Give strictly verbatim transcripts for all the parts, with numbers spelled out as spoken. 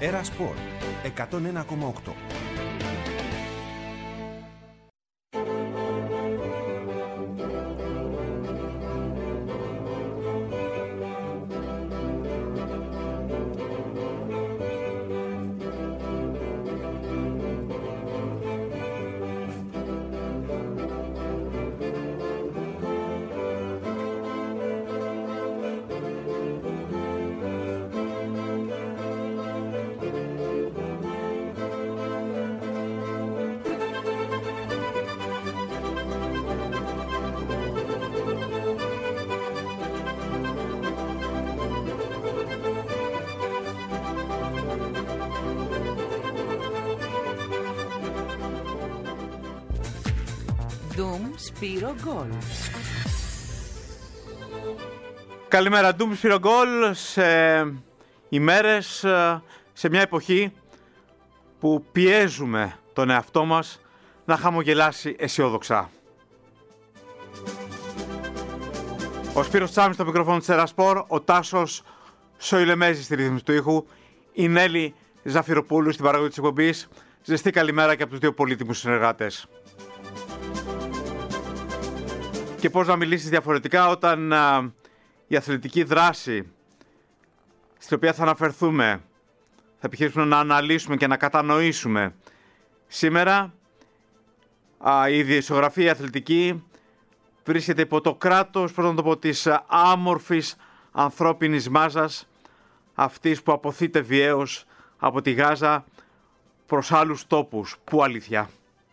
Έρα Σπορ εκατόν ένα κόμμα οκτώ. Ντουμ Σπύρο Γκολ. Καλημέρα, Ντουμ Σπύρο Γκολ, σε ημέρες, σε μια εποχή που πιέζουμε τον εαυτό μας να χαμογελάσει αισιόδοξα. Ο Σπύρος Τσάμις στο μικρόφωνο της Έρα Σπορ, ο Τάσος Σοηλεμέζης στη ρύθμιση του ήχου, η Νέλη Ζαφυροπούλου στην παραγωγή της εκπομπής. Ζεστή καλημέρα και από τους δύο πολύτιμους συνεργάτες. Και πώς να μιλήσεις διαφορετικά όταν α, η αθλητική δράση στην οποία θα αναφερθούμε, θα επιχειρήσουμε να αναλύσουμε και να κατανοήσουμε σήμερα, α, η ιδιοσιογραφία αθλητική βρίσκεται υπό το κράτος, πρώτα να το πω, της άμορφης ανθρώπινης μάζας, αυτής που αποθείται βιαίως από τη Γάζα προς άλλους τόπους. Πού αλήθεια?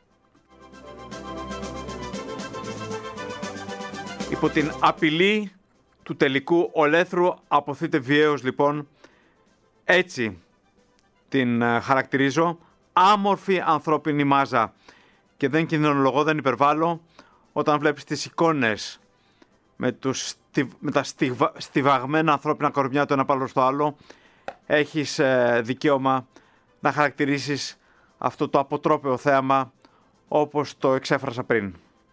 Υπό την απειλή του τελικού ολέθρου αποθείται βιαίως, λοιπόν, έτσι την uh, χαρακτηρίζω, άμορφη ανθρώπινη μάζα. Και δεν κινδυνολογώ, δεν υπερβάλλω, όταν βλέπεις τις εικόνες με, τους, με τα στιβα, στιβαγμένα ανθρώπινα κορμιά το ένα πάνω στο άλλο, έχεις uh, δικαίωμα να χαρακτηρίσεις αυτό το αποτρόπαιο θέαμα όπως το εξέφρασα πριν.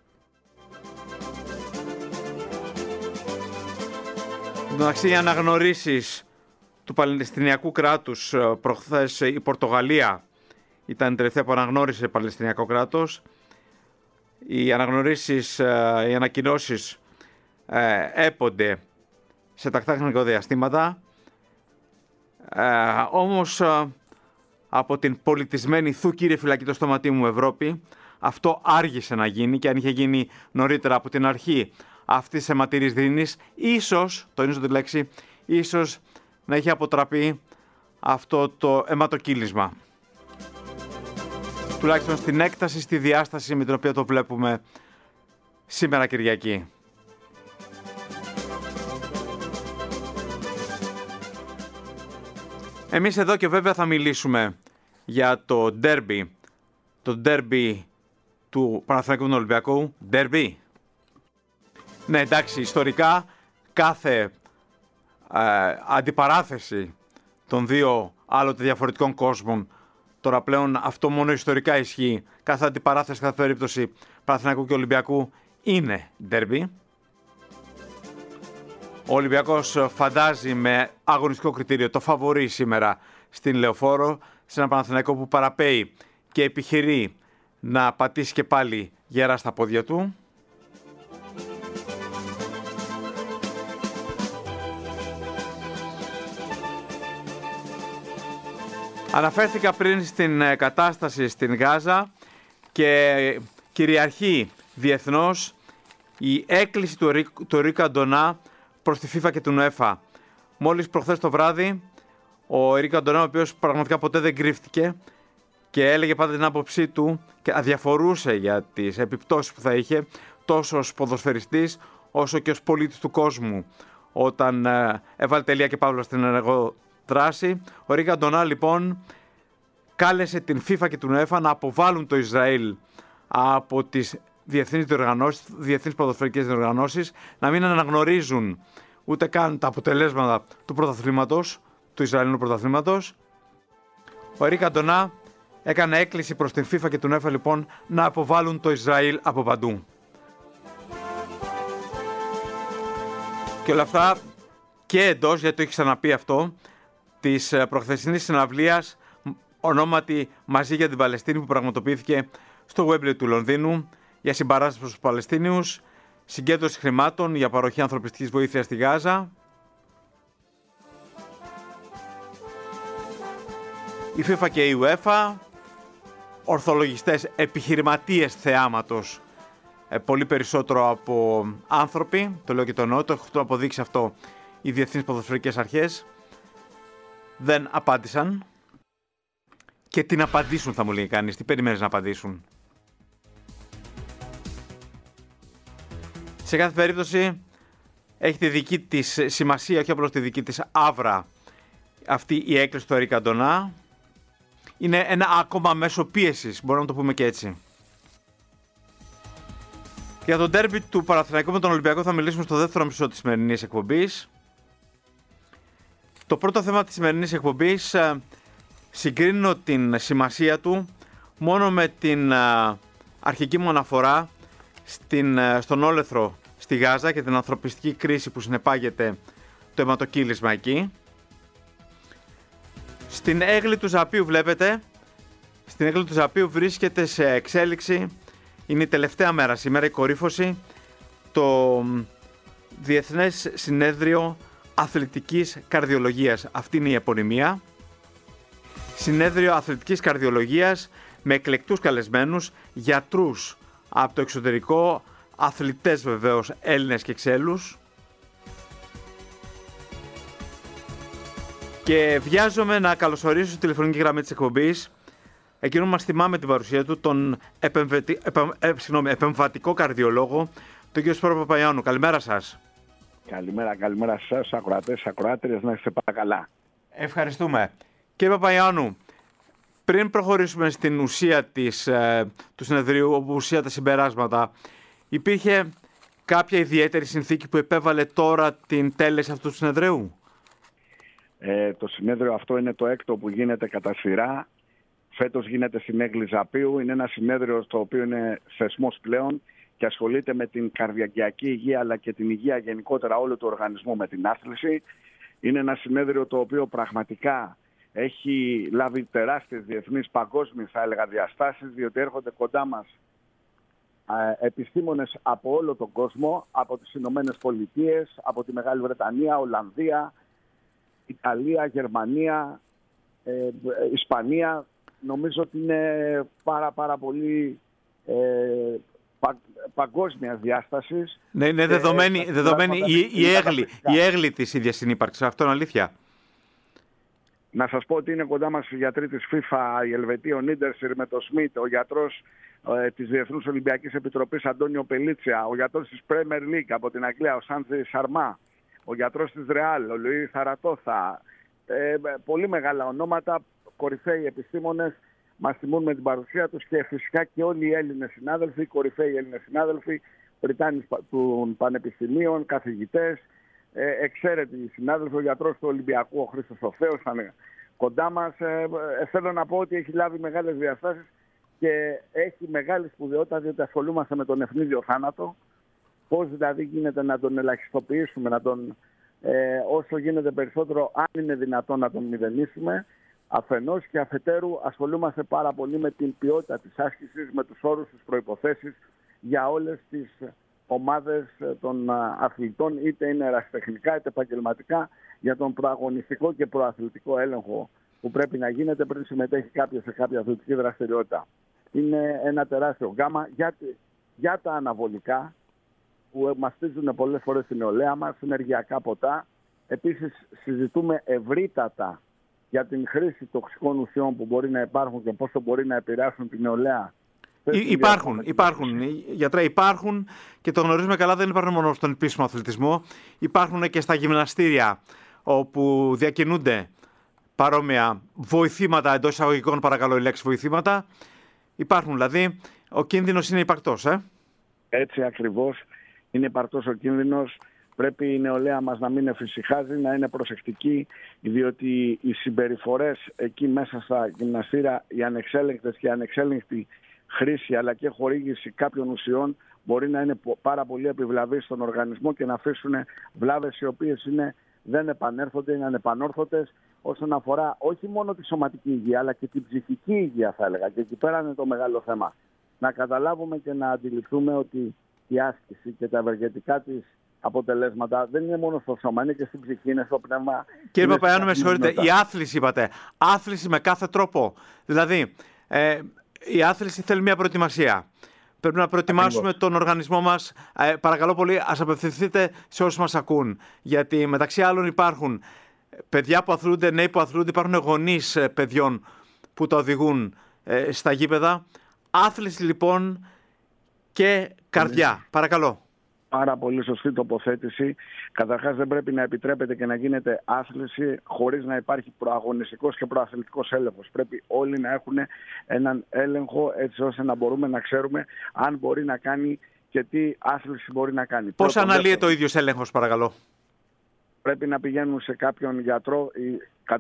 Εντάξει, οι αναγνωρίσεις του Παλαιστινιακού κράτους, προχθές η Πορτογαλία ήταν η τελευταία που αναγνώρισε το Παλαιστινιακό κράτος. Οι αναγνωρίσεις, οι ανακοινώσεις έπονται σε τακτά χρονικά διαστήματα. Ε, όμως από την πολιτισμένη «Θου κύριε φυλακή το στόματί μου Ευρώπη», αυτό άργησε να γίνει, και αν είχε γίνει νωρίτερα από την αρχή αυτής της αιματηρής δίνης, ίσως, τονίζω τη λέξη, ίσως να είχε αποτραπεί αυτό το αιματοκύλισμα. Τουλάχιστον στην έκταση, στη διάσταση με την οποία το βλέπουμε σήμερα Κυριακή. Εμείς εδώ και βέβαια θα μιλήσουμε για το ντέρμπι, το ντέρμπι του Παναθηναϊκού Ολυμπιακού. Ντέρμπι. Ναι, εντάξει, ιστορικά κάθε ε, αντιπαράθεση των δύο άλλοτε διαφορετικών κόσμων, τώρα πλέον αυτό μόνο ιστορικά ισχύει, κάθε αντιπαράθεση, κάθε περίπτωση Παναθηναϊκού και Ολυμπιακού είναι ντέρμπι. Ο Ολυμπιακός φαντάζει με αγωνιστικό κριτήριο το φαβορί σήμερα στην Λεωφόρο, σε ένα Παναθηναϊκό που παραπέει και επιχειρεί να πατήσει και πάλι γερά στα πόδια του. Αναφέρθηκα πριν στην κατάσταση στην Γάζα και κυριαρχεί διεθνώς η έκκληση του, Ρί, του Ερικ Καντονά προς τη FIFA και την UEFA. Μόλις προχθές το βράδυ, ο Ερικ Καντονά, ο οποίος πραγματικά ποτέ δεν κρύφτηκε και έλεγε πάντα την άποψή του και αδιαφορούσε για τις επιπτώσεις που θα είχε τόσο ως ποδοσφαιριστής όσο και ως πολίτης του κόσμου όταν ε, έβαλε τελεία και παύλα στην ενεργό δράση. Ο Ερικ Καντονά λοιπόν κάλεσε την FIFA και την UEFA να αποβάλουν το Ισραήλ από τις διεθνείς διοργανώσεις, διεθνείς ποδοσφαιρικές διοργανώσεις, να μην αναγνωρίζουν ούτε καν τα αποτελέσματα του πρωταθλήματος, του Ισραηλινού πρωταθλήματος. Ο Ερικ Καντονά έκανε έκκληση προς την FIFA και την UEFA λοιπόν να αποβάλουν το Ισραήλ από παντού. Και όλα αυτά και εντός, γιατί το έχει ξαναπεί αυτό, της προχθεσινής συναυλίας ονόματι «Μαζί για την Παλαιστίνη» που πραγματοποιήθηκε στο Wembley του Λονδίνου για συμπαράσταση προς τους Παλαιστίνιους, συγκέντρωση χρημάτων για παροχή ανθρωπιστικής βοήθειας στη Γάζα. Η FIFA και η UEFA, ορθολογιστές επιχειρηματίες θεάματος, πολύ περισσότερο από άνθρωποι, το λέω και το εννοώ, το έχουν αποδείξει αυτό οι διεθνείς ποδοσφαιρικές αρχές, δεν απάντησαν. Και τι να απαντήσουν, θα μου λέει κανείς, τι περιμένεις να απαντήσουν. Σε κάθε περίπτωση έχει τη δική της σημασία, όχι απλώς τη δική της άβρα, αυτή η έκκληση του Ερικ Καντονά. Είναι ένα ακόμα μέσο πίεσης, μπορούμε να το πούμε και έτσι. Για τον ντέρμπι του Παναθηναϊκού με τον Ολυμπιακό θα μιλήσουμε στο δεύτερο μισό της σημερινής εκπομπής. Το πρώτο θέμα της σημερινής εκπομπής συγκρίνω την σημασία του μόνο με την αρχική μου αναφορά στην, στον όλεθρο στη Γάζα και την ανθρωπιστική κρίση που συνεπάγεται το αιματοκύλισμα εκεί. Στην έγλη του Ζαπίου βλέπετε, στην έγλη του Ζαπίου βρίσκεται σε εξέλιξη, είναι η τελευταία μέρα σήμερα, η κορύφωση, το Διεθνές Συνέδριο Αθλητικής Καρδιολογίας. Αυτή είναι η επωνυμία. Συνέδριο Αθλητικής Καρδιολογίας με εκλεκτούς καλεσμένους, γιατρούς από το εξωτερικό, αθλητές βεβαίως, Έλληνες και ξέλους. Και βιάζομαι να καλωσορίσω στη τηλεφωνική γραμμή της εκπομπής εκείνο που μας θυμάμαι την παρουσία του, τον επεμβετι... επεμ... ε, συγγνώμη, επεμβατικό καρδιολόγο, τον κύριο Σπύρο Παπαϊωάννου. Καλημέρα σας. Καλημέρα, καλημέρα σας, ακροατές, ακροάτριες, να είστε πάρα καλά. Ευχαριστούμε. Κύριε Παπαϊωάννου, πριν προχωρήσουμε στην ουσία της, ε, του συνεδρίου, όπου ουσία τα συμπεράσματα, υπήρχε κάποια ιδιαίτερη συνθήκη που επέβαλε τώρα την τέλεση αυτού του συνεδρίου? Ε, το συνέδριο αυτό είναι το έκτο που γίνεται κατά σειρά. Φέτος γίνεται στην έγλη Ζαπίου. Είναι ένα συνέδριο στο οποίο είναι θεσμός πλέον και ασχολείται με την καρδιακιακή υγεία αλλά και την υγεία γενικότερα όλου του οργανισμού με την άθληση. Είναι ένα συνέδριο το οποίο πραγματικά έχει λάβει τεράστιες διεθνείς, παγκόσμιες θα έλεγα διαστάσεις, διότι έρχονται κοντά μας ε, επιστήμονες από όλο τον κόσμο, από τις Ηνωμένες Πολιτείες, από τη Μεγάλη Βρετανία, Ολλανδία, Ιταλία, Γερμανία, ε, Ισπανία. Νομίζω ότι είναι πάρα πάρα πολύ ε, πα, παγκόσμια διάσταση. Ναι, είναι δεδομένη, ε, δεδομένη η, η, έγλη, η έγλη της ίδιας συνύπαρξης. Αυτό είναι αλήθεια. Να σας πω ότι είναι κοντά μας οι γιατροί της FIFA, η Ελβετή, ο Νίντερσιρ με το Σμιτ, ο γιατρός ε, της Διεθνούς Ολυμπιακής Επιτροπής Αντώνιο Πελίτσια, ο γιατρός της Premier League από την Αγγλία, ο Σάντζι Σαρμά, ο γιατρός της Ρεάλ, ο Λουί Θαρατόθα. Ε, πολύ μεγάλα ονόματα, κορυφαίοι επιστήμονες, μας τιμούν με την παρουσία τους και φυσικά και όλοι οι Έλληνες συνάδελφοι, οι κορυφαίοι Έλληνες συνάδελφοι, Βρυτάνοι των πανεπιστημίων, καθηγητές, ε, εξαίρετοι συνάδελφοι, ο γιατρός του Ολυμπιακού, ο Χρήστος Οφέος, ήταν κοντά μας. Ε, ε, θέλω να πω ότι έχει λάβει μεγάλες διαστάσεις και έχει μεγάλη σπουδαιότητα, διότι ασχολούμαστε με τον ευνίδιο θάνατο. Πώς δηλαδή γίνεται να τον ελαχιστοποιήσουμε, να τον, ε, όσο γίνεται περισσότερο, αν είναι δυνατόν, να τον μηδενίσουμε. Αφενός και αφετέρου ασχολούμαστε πάρα πολύ με την ποιότητα της άσκησης, με τους όρους, τις προϋποθέσεις για όλες τις ομάδες των αθλητών, είτε είναι ερασιτεχνικά είτε επαγγελματικά, για τον προαγωνιστικό και προαθλητικό έλεγχο που πρέπει να γίνεται πριν συμμετέχει κάποιος σε κάποια αθλητική δραστηριότητα. Είναι ένα τεράστιο γάμα για, για τα αναβολικά που μαστίζουν πολλές φορές την νεολαία μας, ενεργειακά ποτά. Επίσης συζητούμε ευρύτατα για την χρήση τοξικών ουσιών που μπορεί να υπάρχουν και πόσο μπορεί να επηρεάσουν την νεολαία. Υ- υπάρχουν, υπάρχουν. Γιατρέ, υπάρχουν και το γνωρίζουμε καλά, δεν υπάρχουν μόνο στον επίσημο αθλητισμό. Υπάρχουν και στα γυμναστήρια όπου διακινούνται παρόμοια βοηθήματα, εντός εισαγωγικών παρακαλώ η λέξη βοηθήματα. Υπάρχουν δηλαδή, ο κίνδυνος είναι υπαρκτός. Ε? Έτσι ακριβώς είναι υπαρκτός ο κίνδυνος. Πρέπει η νεολαία μας να μην εφησυχάζει, να είναι προσεκτική, διότι οι συμπεριφορές εκεί μέσα στα γυμναστήρια, οι ανεξέλεγκτες και η ανεξέλεγκτη χρήση αλλά και χορήγηση κάποιων ουσιών μπορεί να είναι πάρα πολύ επιβλαβή στον οργανισμό και να αφήσουν βλάβες οι οποίες είναι, δεν επανέρχονται, είναι ανεπανόρθωτες. όσον αφορά όχι μόνο τη σωματική υγεία, αλλά και την ψυχική υγεία, θα έλεγα. Και εκεί πέρα είναι το μεγάλο θέμα. Να καταλάβουμε και να αντιληφθούμε ότι η άσκηση και τα ευεργετικά της αποτελέσματα δεν είναι μόνο στο σώμα, είναι και στην ψυχή, είναι στο πνεύμα. Κύριε Παπαϊάννου, με συγχωρείτε, η άθληση είπατε. Άθληση με κάθε τρόπο. Δηλαδή, ε, η άθληση θέλει μια προετοιμασία. Πρέπει να προετοιμάσουμε Ακριβώς. τον οργανισμό μας. Ε, παρακαλώ πολύ, ας απευθυνθείτε σε όσους μας ακούν. Γιατί μεταξύ άλλων υπάρχουν παιδιά που αθλούνται, νέοι που αθλούνται, υπάρχουν γονείς παιδιών που τα οδηγούν ε, στα γήπεδα. Άθληση λοιπόν και καρδιά. Mm. Παρακαλώ. Πάρα πολύ σωστή τοποθέτηση. Καταρχάς δεν πρέπει να επιτρέπεται και να γίνεται άθληση χωρίς να υπάρχει προαγωνιστικός και προαθλητικός έλεγχος. Πρέπει όλοι να έχουν έναν έλεγχο έτσι ώστε να μπορούμε να ξέρουμε αν μπορεί να κάνει και τι άθληση μπορεί να κάνει. Πώς αναλύεται ο ίδιος έλεγχος, παρακαλώ? Πρέπει να πηγαίνουν σε κάποιον γιατρό ή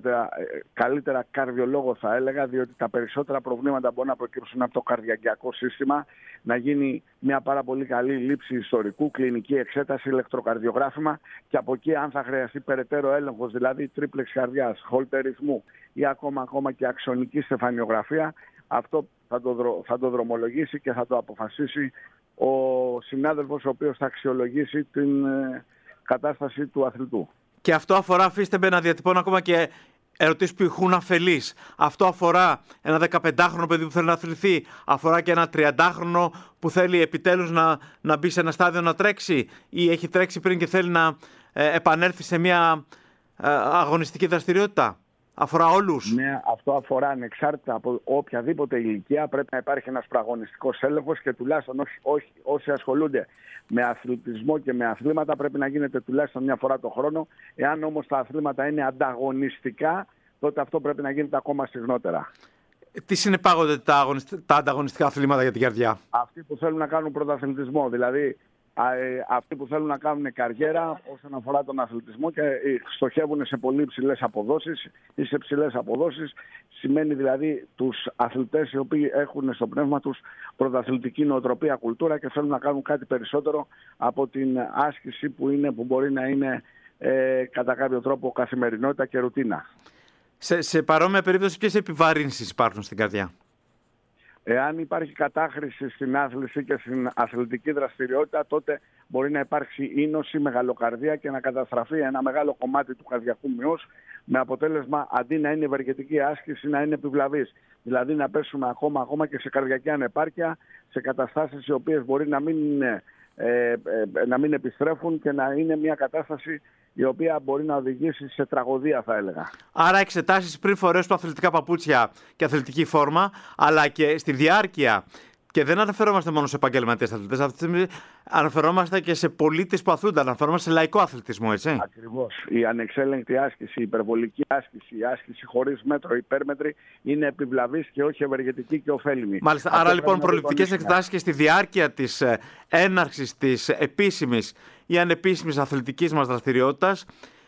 καλύτερα καρδιολόγο, θα έλεγα, διότι τα περισσότερα προβλήματα μπορούν να προκύψουν από το καρδιακιακό σύστημα, να γίνει μια πάρα πολύ καλή λήψη ιστορικού, κλινική εξέταση, ηλεκτροκαρδιογράφημα και από εκεί αν θα χρειαστεί περαιτέρω έλεγχος, δηλαδή τρίπλεξη καρδιάς, χολτερισμού ή ακόμα, ακόμα και αξονική στεφανιογραφία, αυτό θα το, δρο, θα το δρομολογήσει και θα το αποφασίσει ο συνάδελφος ο οποίος θα αξιολογήσει την ε, κατάσταση του αθλητού. Και αυτό αφορά, αφήστε με να διατυπώνω ακόμα και ερωτήσεις που ηχούν αφελείς. Αυτό αφορά ένα δεκαπεντάχρονο παιδί που θέλει να αθληθεί. Αφορά και ένα τριαντάχρονο που θέλει επιτέλους να, να μπει σε ένα στάδιο να τρέξει ή έχει τρέξει πριν και θέλει να ε, επανέλθει σε μια ε, αγωνιστική δραστηριότητα. Αφορά όλους. Ναι, αυτό αφορά ανεξάρτητα από οποιαδήποτε ηλικία. Πρέπει να υπάρχει ένας προαγωνιστικός έλεγχος και τουλάχιστον όχι, όχι, όσοι ασχολούνται με αθλητισμό και με αθλήματα πρέπει να γίνεται τουλάχιστον μια φορά το χρόνο. Εάν όμως τα αθλήματα είναι ανταγωνιστικά, τότε αυτό πρέπει να γίνεται ακόμα συχνότερα. Τι συνεπάγονται τα, αγωνιστικά, τα ανταγωνιστικά αθλήματα για την καρδιά? Αυτοί που θέλουν να κάνουν πρωταθλητισμό, δηλαδή αυτοί που θέλουν να κάνουν καριέρα όσον αφορά τον αθλητισμό και στοχεύουν σε πολύ ψηλές αποδόσεις ή σε ψηλές αποδόσεις, σημαίνει δηλαδή τους αθλητές οι οποίοι έχουν στο πνεύμα τους πρωταθλητική νοοτροπία, κουλτούρα και θέλουν να κάνουν κάτι περισσότερο από την άσκηση που, είναι, που μπορεί να είναι ε, κατά κάποιο τρόπο καθημερινότητα και ρουτίνα. Σε, σε παρόμοια περίπτωση, ποιες επιβαρύνσεις υπάρχουν στην καρδιά? Εάν υπάρχει κατάχρηση στην άθληση και στην αθλητική δραστηριότητα, τότε μπορεί να υπάρξει ίνωση, μεγαλοκαρδία και να καταστραφεί ένα μεγάλο κομμάτι του καρδιακού μυούς, με αποτέλεσμα αντί να είναι ευεργετική άσκηση να είναι επιβλαβής. Δηλαδή να πέσουμε ακόμα, ακόμα και σε καρδιακή ανεπάρκεια, σε καταστάσεις οι οποίες μπορεί να μην, είναι, ε, ε, να μην επιστρέφουν και να είναι μια κατάσταση η οποία μπορεί να οδηγήσει σε τραγωδία, θα έλεγα. Άρα εξετάσεις πριν φορέσουν αθλητικά παπούτσια και αθλητική φόρμα, αλλά και στη διάρκεια. Και δεν αναφερόμαστε μόνο σε επαγγελματίες αθλητές, αυτή τη στιγμή αναφερόμαστε και σε πολίτες που αθλούνται, αναφερόμαστε σε λαϊκό αθλητισμό, έτσι. Ακριβώς. Η ανεξέλεγκτη άσκηση, η υπερβολική άσκηση, η άσκηση χωρίς μέτρο, υπέρμετρη, είναι επιβλαβής και όχι ευεργετική και ωφέλιμη. Μάλιστα. Αυτό άρα λοιπόν προληπτικές εξετάσεις και στη διάρκεια της έναρξης της επίσημης ή ανεπίσημης αθλητικής μας δραστηριότητας,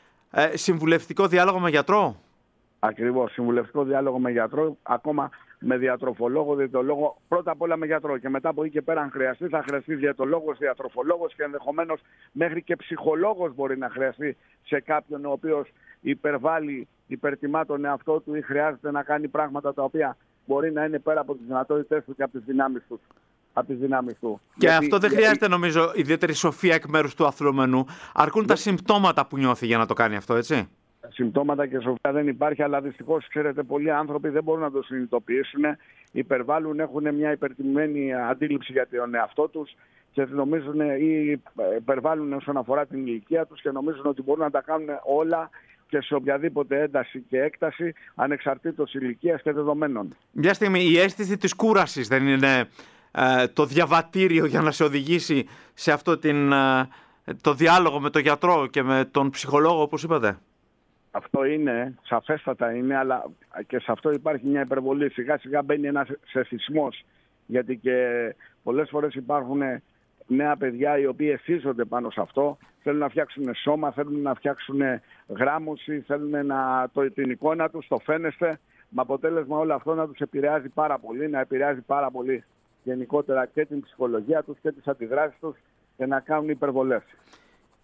ε, συμβουλευτικό διάλογο με γιατρό. Ακριβώς. Συμβουλευτικό διάλογο με γιατρό, ακόμα με διατροφολόγο, διαιτολόγο, πρώτα απ' όλα με γιατρό και μετά από εκεί και πέρα αν χρειαστεί θα χρειαστεί διαιτολόγος, διατροφολόγος και ενδεχομένως μέχρι και ψυχολόγος μπορεί να χρειαστεί σε κάποιον ο οποίος υπερβάλλει, υπερτιμά τον εαυτό του ή χρειάζεται να κάνει πράγματα τα οποία μπορεί να είναι πέρα από τις δυνατότητες του και από τις δυνάμεις του. Από τις δυνάμεις του. Και γιατί, αυτό δεν γιατί... χρειάζεται νομίζω ιδιαίτερη σοφία εκ μέρους του αθλούμενου. Αρκούν τα συμπτώματα που νιώθει για να το κάνει αυτό, έτσι. Συμπτώματα και σοφία δεν υπάρχει, αλλά δυστυχώς, ξέρετε, πολλοί άνθρωποι δεν μπορούν να το συνειδητοποιήσουν. Υπερβάλλουν, έχουν μια υπερτιμμένη αντίληψη για τον εαυτό τους και νομίζουν ή υπερβάλλουν όσον αφορά την ηλικία τους και νομίζουν ότι μπορούν να τα κάνουν όλα και σε οποιαδήποτε ένταση και έκταση, ανεξαρτήτως ηλικίας και δεδομένων. Μια στιγμή, η αίσθηση της κούρασης δεν είναι ε, το διαβατήριο για να σε οδηγήσει σε αυτό την, ε, το διάλογο με τον γιατρό και με τον ψυχολόγο, όπως είπατε? Αυτό είναι, σαφέστατα είναι, αλλά και σε αυτό υπάρχει μια υπερβολή. Σιγά σιγά μπαίνει ένας σεθισμός, γιατί και πολλές φορές υπάρχουν νέα παιδιά οι οποίοι ευθύζονται πάνω σε αυτό, θέλουν να φτιάξουν σώμα, θέλουν να φτιάξουν γράμμωση, θέλουν να, το, την εικόνα τους, το φαίνεστε, με αποτέλεσμα όλο αυτό να τους επηρεάζει πάρα πολύ, να επηρεάζει πάρα πολύ γενικότερα και την ψυχολογία τους και τις αντιδράσεις τους και να κάνουν υπερβολές.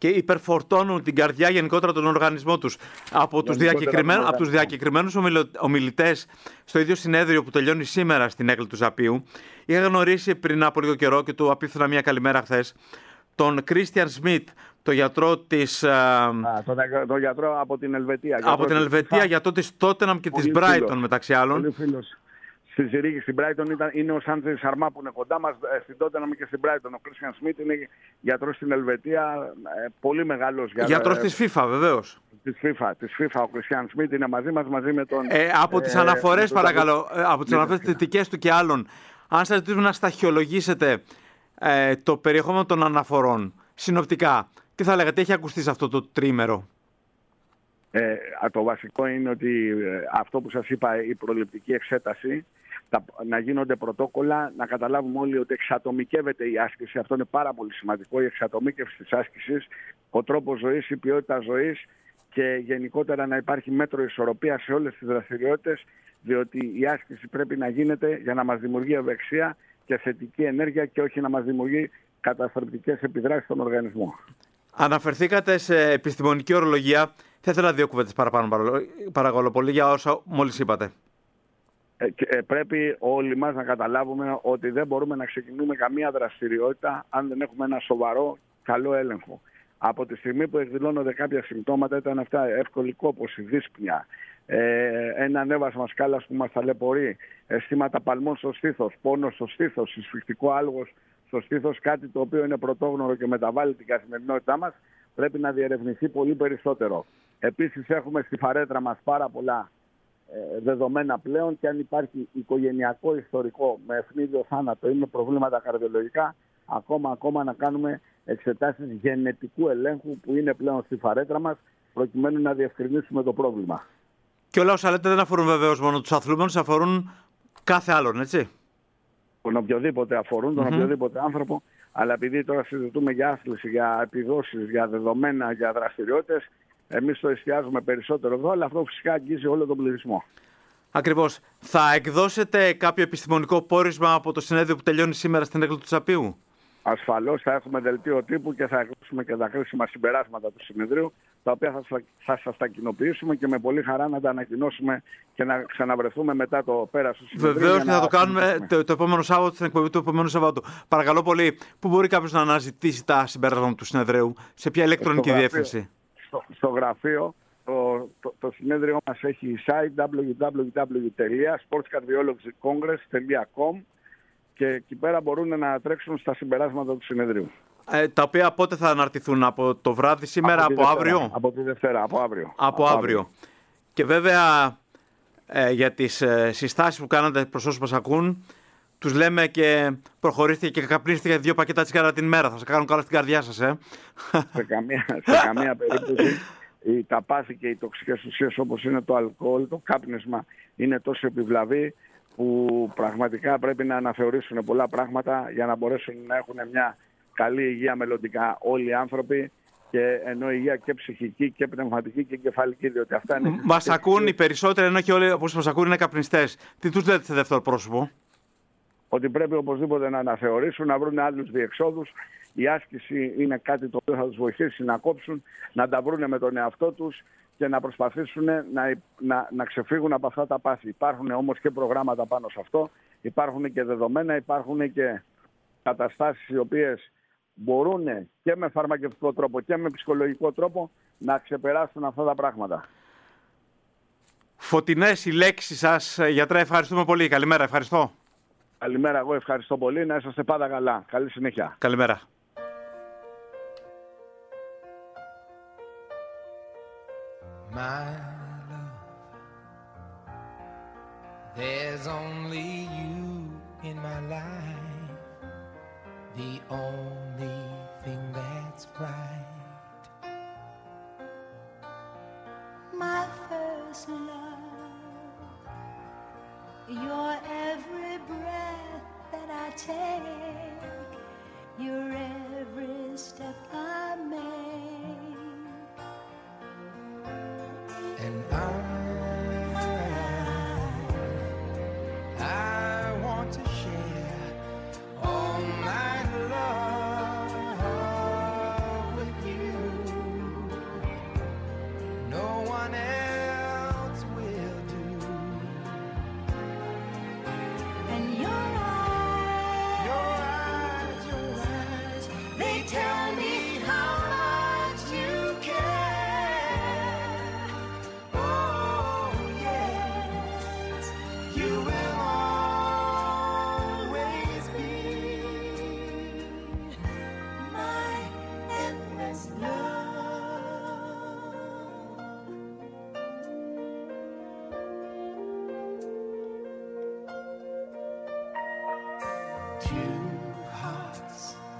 και υπερφορτώνουν την καρδιά, γενικότερα τον οργανισμό τους. Από τους, διακεκριμένου, από τους διακεκριμένους ομιλητές στο ίδιο συνέδριο που τελειώνει σήμερα στην Έγκλη του Ζαπίου, είχα γνωρίσει πριν από λίγο καιρό και του απίθυνα μια καλημέρα χθες, τον Κρίστιαν Σμιτ, το γιατρό της... Α, το, το γιατρό από την Ελβετία. Από την Ελβετία, γιατρό της Τότεναμ και της Μπράιτον, μεταξύ άλλων. Πολύ φίλος. Στη Ζηρίχη, στην Μπράιτον ήταν, είναι ο Σάντζε Σαρμά που είναι κοντά μας, στην Τότεναμ και στην Μπράιτον. Ο Κρίστιαν Σμιτ είναι γιατρός στην Ελβετία, πολύ μεγάλος. Για, γιατρός ε, της FIFA, βεβαίως. Της FIFA, της FIFA, ο Κρίστιαν Σμιτ είναι μαζί μας, μαζί με τον... Ε, από τις ε, αναφορές, ε, παρακαλώ, ε, από τις αναφορές θετικές του και άλλων, αν σας ζητήσουμε να σταχυολογήσετε ε, το περιεχόμενο των αναφορών, συνοπτικά, τι θα λέγατε, έχει ακουστεί σε αυτό το τρίμερο? Ε, το βασικό είναι ότι ε, αυτό που σας είπα, η προληπτική εξέταση, τα, να γίνονται πρωτόκολλα, να καταλάβουμε όλοι ότι εξατομικεύεται η άσκηση. Αυτό είναι πάρα πολύ σημαντικό, η εξατομίκευση της άσκησης, ο τρόπος ζωής, η ποιότητα ζωής και γενικότερα να υπάρχει μέτρο ισορροπία σε όλες τις δραστηριότητες, διότι η άσκηση πρέπει να γίνεται για να μας δημιουργεί ευεξία και θετική ενέργεια και όχι να μας δημιουργεί καταστρεπτικές επιδράσεις στον οργανισμό. Αναφερθήκατε σε επιστημονική ορολογία. Θα ήθελα δύο κουβέντες παραπάνω, παρακαλώ πολύ, για όσα μόλις είπατε. Ε, και, ε, πρέπει όλοι μας να καταλάβουμε ότι δεν μπορούμε να ξεκινούμε καμία δραστηριότητα αν δεν έχουμε ένα σοβαρό, καλό έλεγχο. Από τη στιγμή που εκδηλώνονται κάποια συμπτώματα, ήταν αυτά εύκολη κόπωση, δύσπνοια, ε, ένα ανέβασμα σκάλας που μας ταλαιπωρεί, αισθήματα παλμών στο στήθος, πόνο στο στήθος, συσφυκτικό άλγος στο στήθος, κάτι το οποίο είναι πρωτόγνωρο και μεταβάλλει την καθημερινότητά μας, πρέπει να διερευνηθεί πολύ περισσότερο. Επίσης έχουμε στη φαρέτρα μας πάρα πολλά ε, δεδομένα πλέον και αν υπάρχει οικογενειακό ιστορικό με ευνίδιο θάνατο ή με προβλήματα καρδιολογικά, ακόμα, ακόμα να κάνουμε εξετάσεις γενετικού ελέγχου που είναι πλέον στη φαρέτρα μας, προκειμένου να διευκρινίσουμε το πρόβλημα. Και όλα όσα λέτε δεν αφορούν βεβαίως μόνο τους αθλούμενους, αφορούν κάθε άλλον, έτσι. Τον οποιοδήποτε αφορούν, τον mm-hmm. οποιοδήποτε άνθρωπο, αλλά επειδή τώρα συζητούμε για άθληση, για επιδόσεις, για δεδομένα, για δραστηριότητες, εμείς το εστιάζουμε περισσότερο εδώ, αλλά αυτό φυσικά αγγίζει όλο τον πληθυσμό. Ακριβώς. Θα εκδώσετε κάποιο επιστημονικό πόρισμα από το συνέδριο που τελειώνει σήμερα στην Έγκλη του Ζαπίου? Ασφαλώς θα έχουμε δελτίο τύπου και θα εκδώσουμε και τα κρίσιμα συμπεράσματα του συνεδρίου, τα οποία θα, θα σας τα κοινοποιήσουμε και με πολύ χαρά να τα ανακοινώσουμε και να ξαναβρεθούμε μετά το πέρας του συνεδρίου. Βεβαίως και θα το κάνουμε το, το επόμενο Σάββατο, στην εκπομπή του επόμενου Σαββάτου. Παρακαλώ πολύ, πού μπορεί κάποιος να αναζητήσει τα συμπεράσματα του συνεδρίου, σε ποια ηλεκτρονική στο διεύθυνση? Γραφείο, στο, στο γραφείο. Το, το, το συνέδριο μας έχει site double-u double-u double-u τελεία sports cardiology congress τελεία com και εκεί πέρα μπορούν να τρέξουν στα συμπεράσματα του συνεδρίου. Ε, τα οποία πότε θα αναρτηθούν, από το βράδυ σήμερα, από, από αύριο? Από τη Δευτέρα, από αύριο. Από, από αύριο. αύριο. Και βέβαια ε, για τις ε, συστάσεις που κάνατε προς όσους μας ακούν, τους λέμε και προχωρήστε και καπνίστε για δύο πακέτα τσιγάρα την μέρα. Θα σας κάνουν καλά στην καρδιά σας, ε. Σε καμία, σε καμία περίπτωση. Τα πάθη και οι τοξικές ουσίες όπως είναι το αλκοόλ, το κάπνισμα είναι τόσο επιβλαβή που πραγματικά πρέπει να αναθεωρήσουν πολλά πράγματα για να μπορέσουν να έχουν μια καλή υγεία μελλοντικά όλοι οι άνθρωποι, και ενώ υγεία και ψυχική και πνευματική και εγκεφαλική, διότι αυτά είναι... Μας ακούν οι περισσότεροι, ενώ και όλοι όπως μας ακούν είναι καπνιστές. Τι τους λέτε σε δεύτερο πρόσωπο? Ότι πρέπει οπωσδήποτε να αναθεωρήσουν, να βρουν άλλους διεξόδους. Η άσκηση είναι κάτι το οποίο θα τους βοηθήσει να κόψουν, να τα βρουν με τον εαυτό τους και να προσπαθήσουν να, να, να ξεφύγουν από αυτά τα πάθη. Υπάρχουν όμως και προγράμματα πάνω σε αυτό, υπάρχουν και δεδομένα, υπάρχουν και καταστάσεις οι οποίες μπορούν και με φαρμακευτικό τρόπο και με ψυχολογικό τρόπο να ξεπεράσουν αυτά τα πράγματα. Φωτεινές οι λέξεις σας, γιατρέ, ευχαριστούμε πολύ. Καλημέρα, ευχαριστώ. Καλημέρα, εγώ ευχαριστώ πολύ. Να είσαστε πάντα καλά. Καλή συνέχεια. Καλημέρα. My love, there's only you in my life, the only thing that's right. My first love, your every breath that I take, your every step I make. And I, I want to share all my love with you. You will always be my endless love. Two hearts,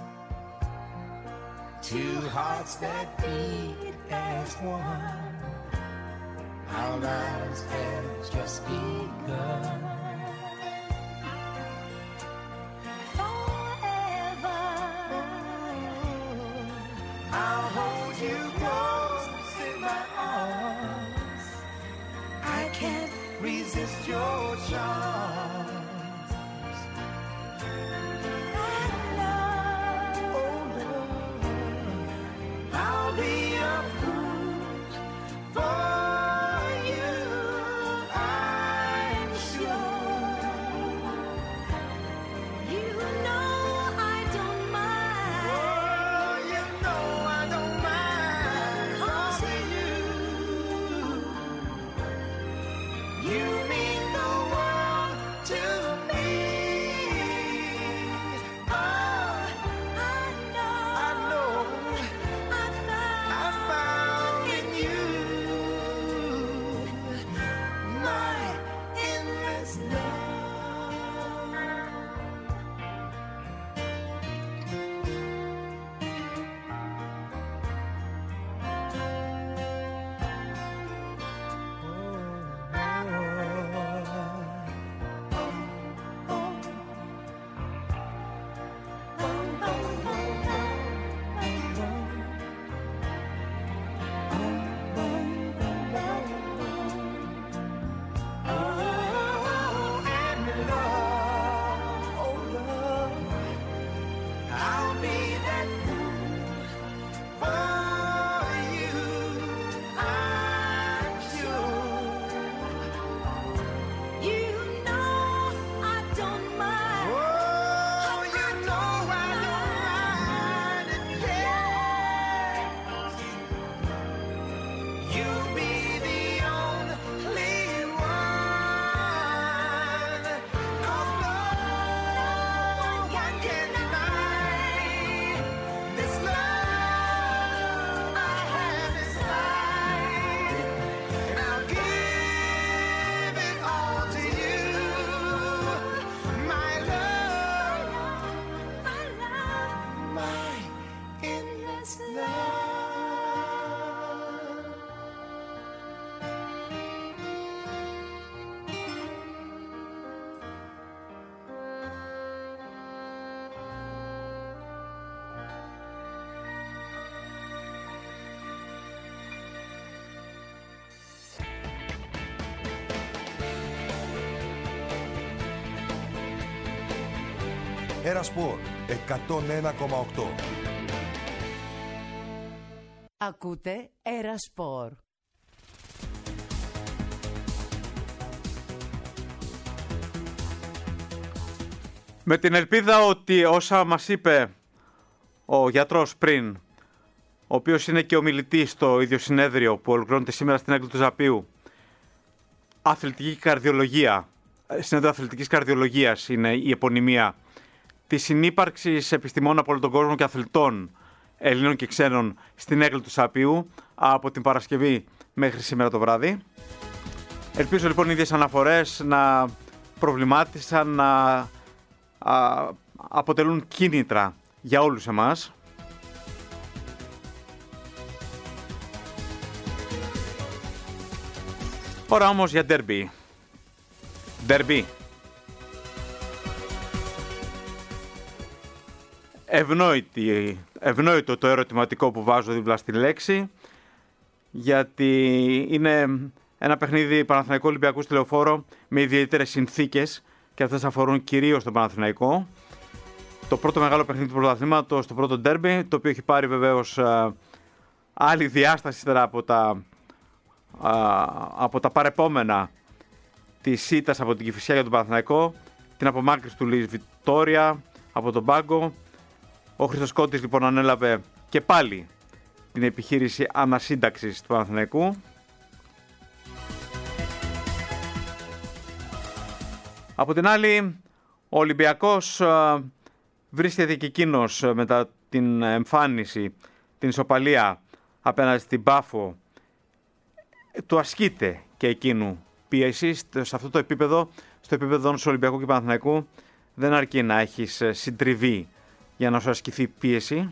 two hearts that beat as one. Our lives have just begun. Forever, I'll hold you close in my arms. I can't resist your charms. and love, Oh Lord, I'll be a fool for you, I'm sure. you know I don't mind. Oh, you know I don't mind causing you. You mean the world to me. Oh, I know, I know I found, I found in you my endless love. Oh, and love, oh love, I'll be that fool for you, I'm sure. you know I don't mind. Oh, you know I don't mind it, yes. You'll be the only one, 'cause no one can deny this love I have inside, and I'll give it all to you, my love, My love, my endless love. Ένα σπορ εκατόν ένα κόμμα οκτώ. Ακούτε Ερασπορ. Με την ελπίδα ότι όσα μας είπε ο γιατρός πριν, ο οποίος είναι και ομιλητής στο ίδιο συνέδριο που ολοκληρώνεται σήμερα στην Έγκλη του Ζαπίου, αθλητική καρδιολογία, συνέδριο αθλητικής καρδιολογίας είναι η επωνυμία της συνύπαρξης επιστημόνων από όλο τον κόσμο και αθλητών Ελλήνων και ξένων στην Έγκλη του Ζαπίου από την Παρασκευή μέχρι σήμερα το βράδυ. Ελπίζω λοιπόν οι ίδιες αναφορές να προβλημάτισαν, να α, αποτελούν κίνητρα για όλους εμάς. Ώρα όμως για ντέρμπι. Ντέρμπι. Ευνόητη, ευνόητο το ερωτηματικό που βάζω δίπλα στη λέξη, γιατί είναι ένα παιχνίδι Παναθηναϊκού Ολυμπιακού στη Λεωφόρο με ιδιαίτερες συνθήκες και αυτές αφορούν κυρίως τον Παναθηναϊκό. Το πρώτο μεγάλο παιχνίδι του πρωταθλήματος, το πρώτο ντέρμπι, το οποίο έχει πάρει βεβαίως α, άλλη διάσταση ύστερα από τα, α, από τα παρεπόμενα της ήττας από την Κηφισιά για τον Παναθηναϊκό, την απομάκρυνση του Λουίς Βιτόρια από τον πάγκο. Ο Χριστοσκότης λοιπόν ανέλαβε και πάλι την επιχείρηση ανασύνταξης του Παναθηναϊκού. Από την άλλη, ο Ολυμπιακός ε, βρίσκεται και εκείνος ε, μετά την εμφάνιση, την ισοπαλία απέναντι στην Πάφο. Ε, του ασκείται και εκείνου πίεση σε αυτό το επίπεδο, στο επίπεδο του Ολυμπιακού και Παναθηναϊκού. Δεν αρκεί να έχεις συντριβή για να σου ασκηθεί πίεση.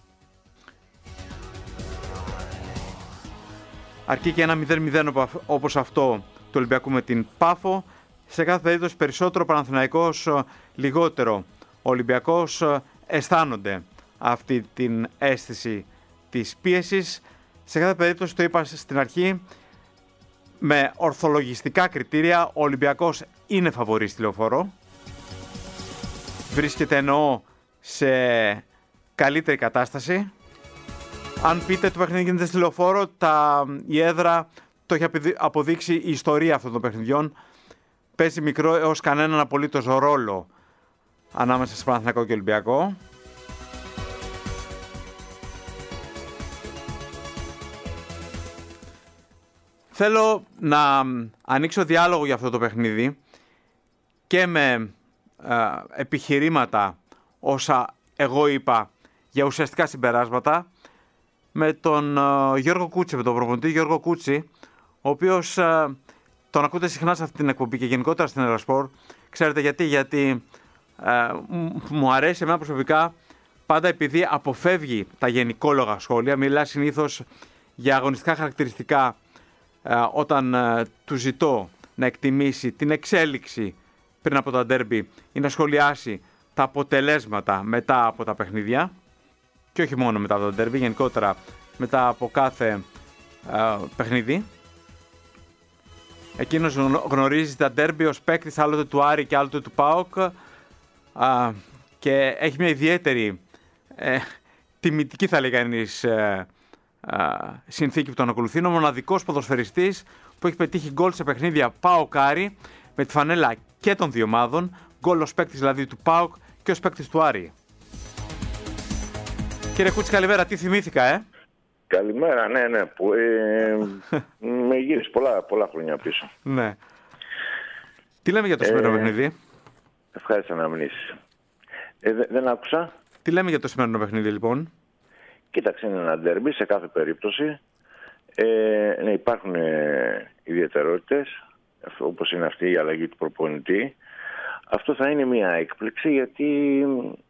Αρκεί και ένα μηδέν μηδέν όπως αυτό του Ολυμπιακού με την Πάφο. Σε κάθε περίπτωση περισσότερο Παναθηναϊκός, λιγότερο ο Ολυμπιακός αισθάνονται αυτή την αίσθηση της πίεσης. Σε κάθε περίπτωση, το είπα στην αρχή, με ορθολογιστικά κριτήρια ο Ολυμπιακός είναι φαβορί στη Λεωφόρο. Βρίσκεται εννοώ σε καλύτερη κατάσταση. Αν πείτε το παιχνίδι γίνεται στη Λεωφόρο, τα, η έδρα το έχει αποδείξει η ιστορία αυτών των παιχνιδιών. Παίζει μικρό έως κανέναν απολύτως ρόλο ανάμεσα σε Παναθηναϊκό και Ολυμπιακό. Θέλω να ανοίξω διάλογο για αυτό το παιχνίδι και με ε, επιχειρήματα όσα εγώ είπα για ουσιαστικά συμπεράσματα με τον ε, Γιώργο Κούτσι, με τον προπονητή Γιώργο Κούτσι, ο οποίος ε, τον ακούτε συχνά σε αυτή την εκπομπή και γενικότερα στην Ερασπορ. Ξέρετε γιατί, γιατί ε, μου αρέσει εμένα προσωπικά πάντα επειδή αποφεύγει τα γενικόλογα σχόλια, μιλά συνήθως για αγωνιστικά χαρακτηριστικά ε, όταν ε, του ζητώ να εκτιμήσει την εξέλιξη πριν από τα ντέρμπι ή να σχολιάσει τα αποτελέσματα μετά από τα παιχνίδια και όχι μόνο μετά από τα ντέρμπι, γενικότερα μετά από κάθε ε, παιχνίδι. Εκείνος γνωρίζει τα ντέρμπι ως παίκτης άλλοτε του Άρη και άλλοτε του ΠΑΟΚ α, και έχει μια ιδιαίτερη ε, τιμητική, θα λέει κανείς, ε, ε, συνθήκη που τον ακολουθεί. Είναι ο μοναδικός ποδοσφαιριστής που έχει πετύχει γκολ σε παιχνίδια ΠΑΟΚ Άρη με τη φανέλα και των δύο ομάδων, γκολ ως παίκτης δηλαδή του ΠΑΟΚ και ως παίκτης του Άρη. Κύριε Κούτσι, καλημέρα, τι θυμήθηκα, ε? Καλημέρα, ναι, ναι. Που, ε, με γύρισε πολλά, πολλά χρόνια πίσω. Ναι. Τι λέμε για το σημερινό ε, παιχνίδι? Ευχαριστώ να μείνεις. Ε, δε, δεν άκουσα. Τι λέμε για το σημερινό παιχνίδι, λοιπόν? Κοίταξε, είναι ένα ντέρμπι σε κάθε περίπτωση. Ε, ναι, υπάρχουν ε, ιδιαιτερότητες, όπως είναι αυτή η αλλαγή του προπονητή. Αυτό θα είναι μια έκπληξη, γιατί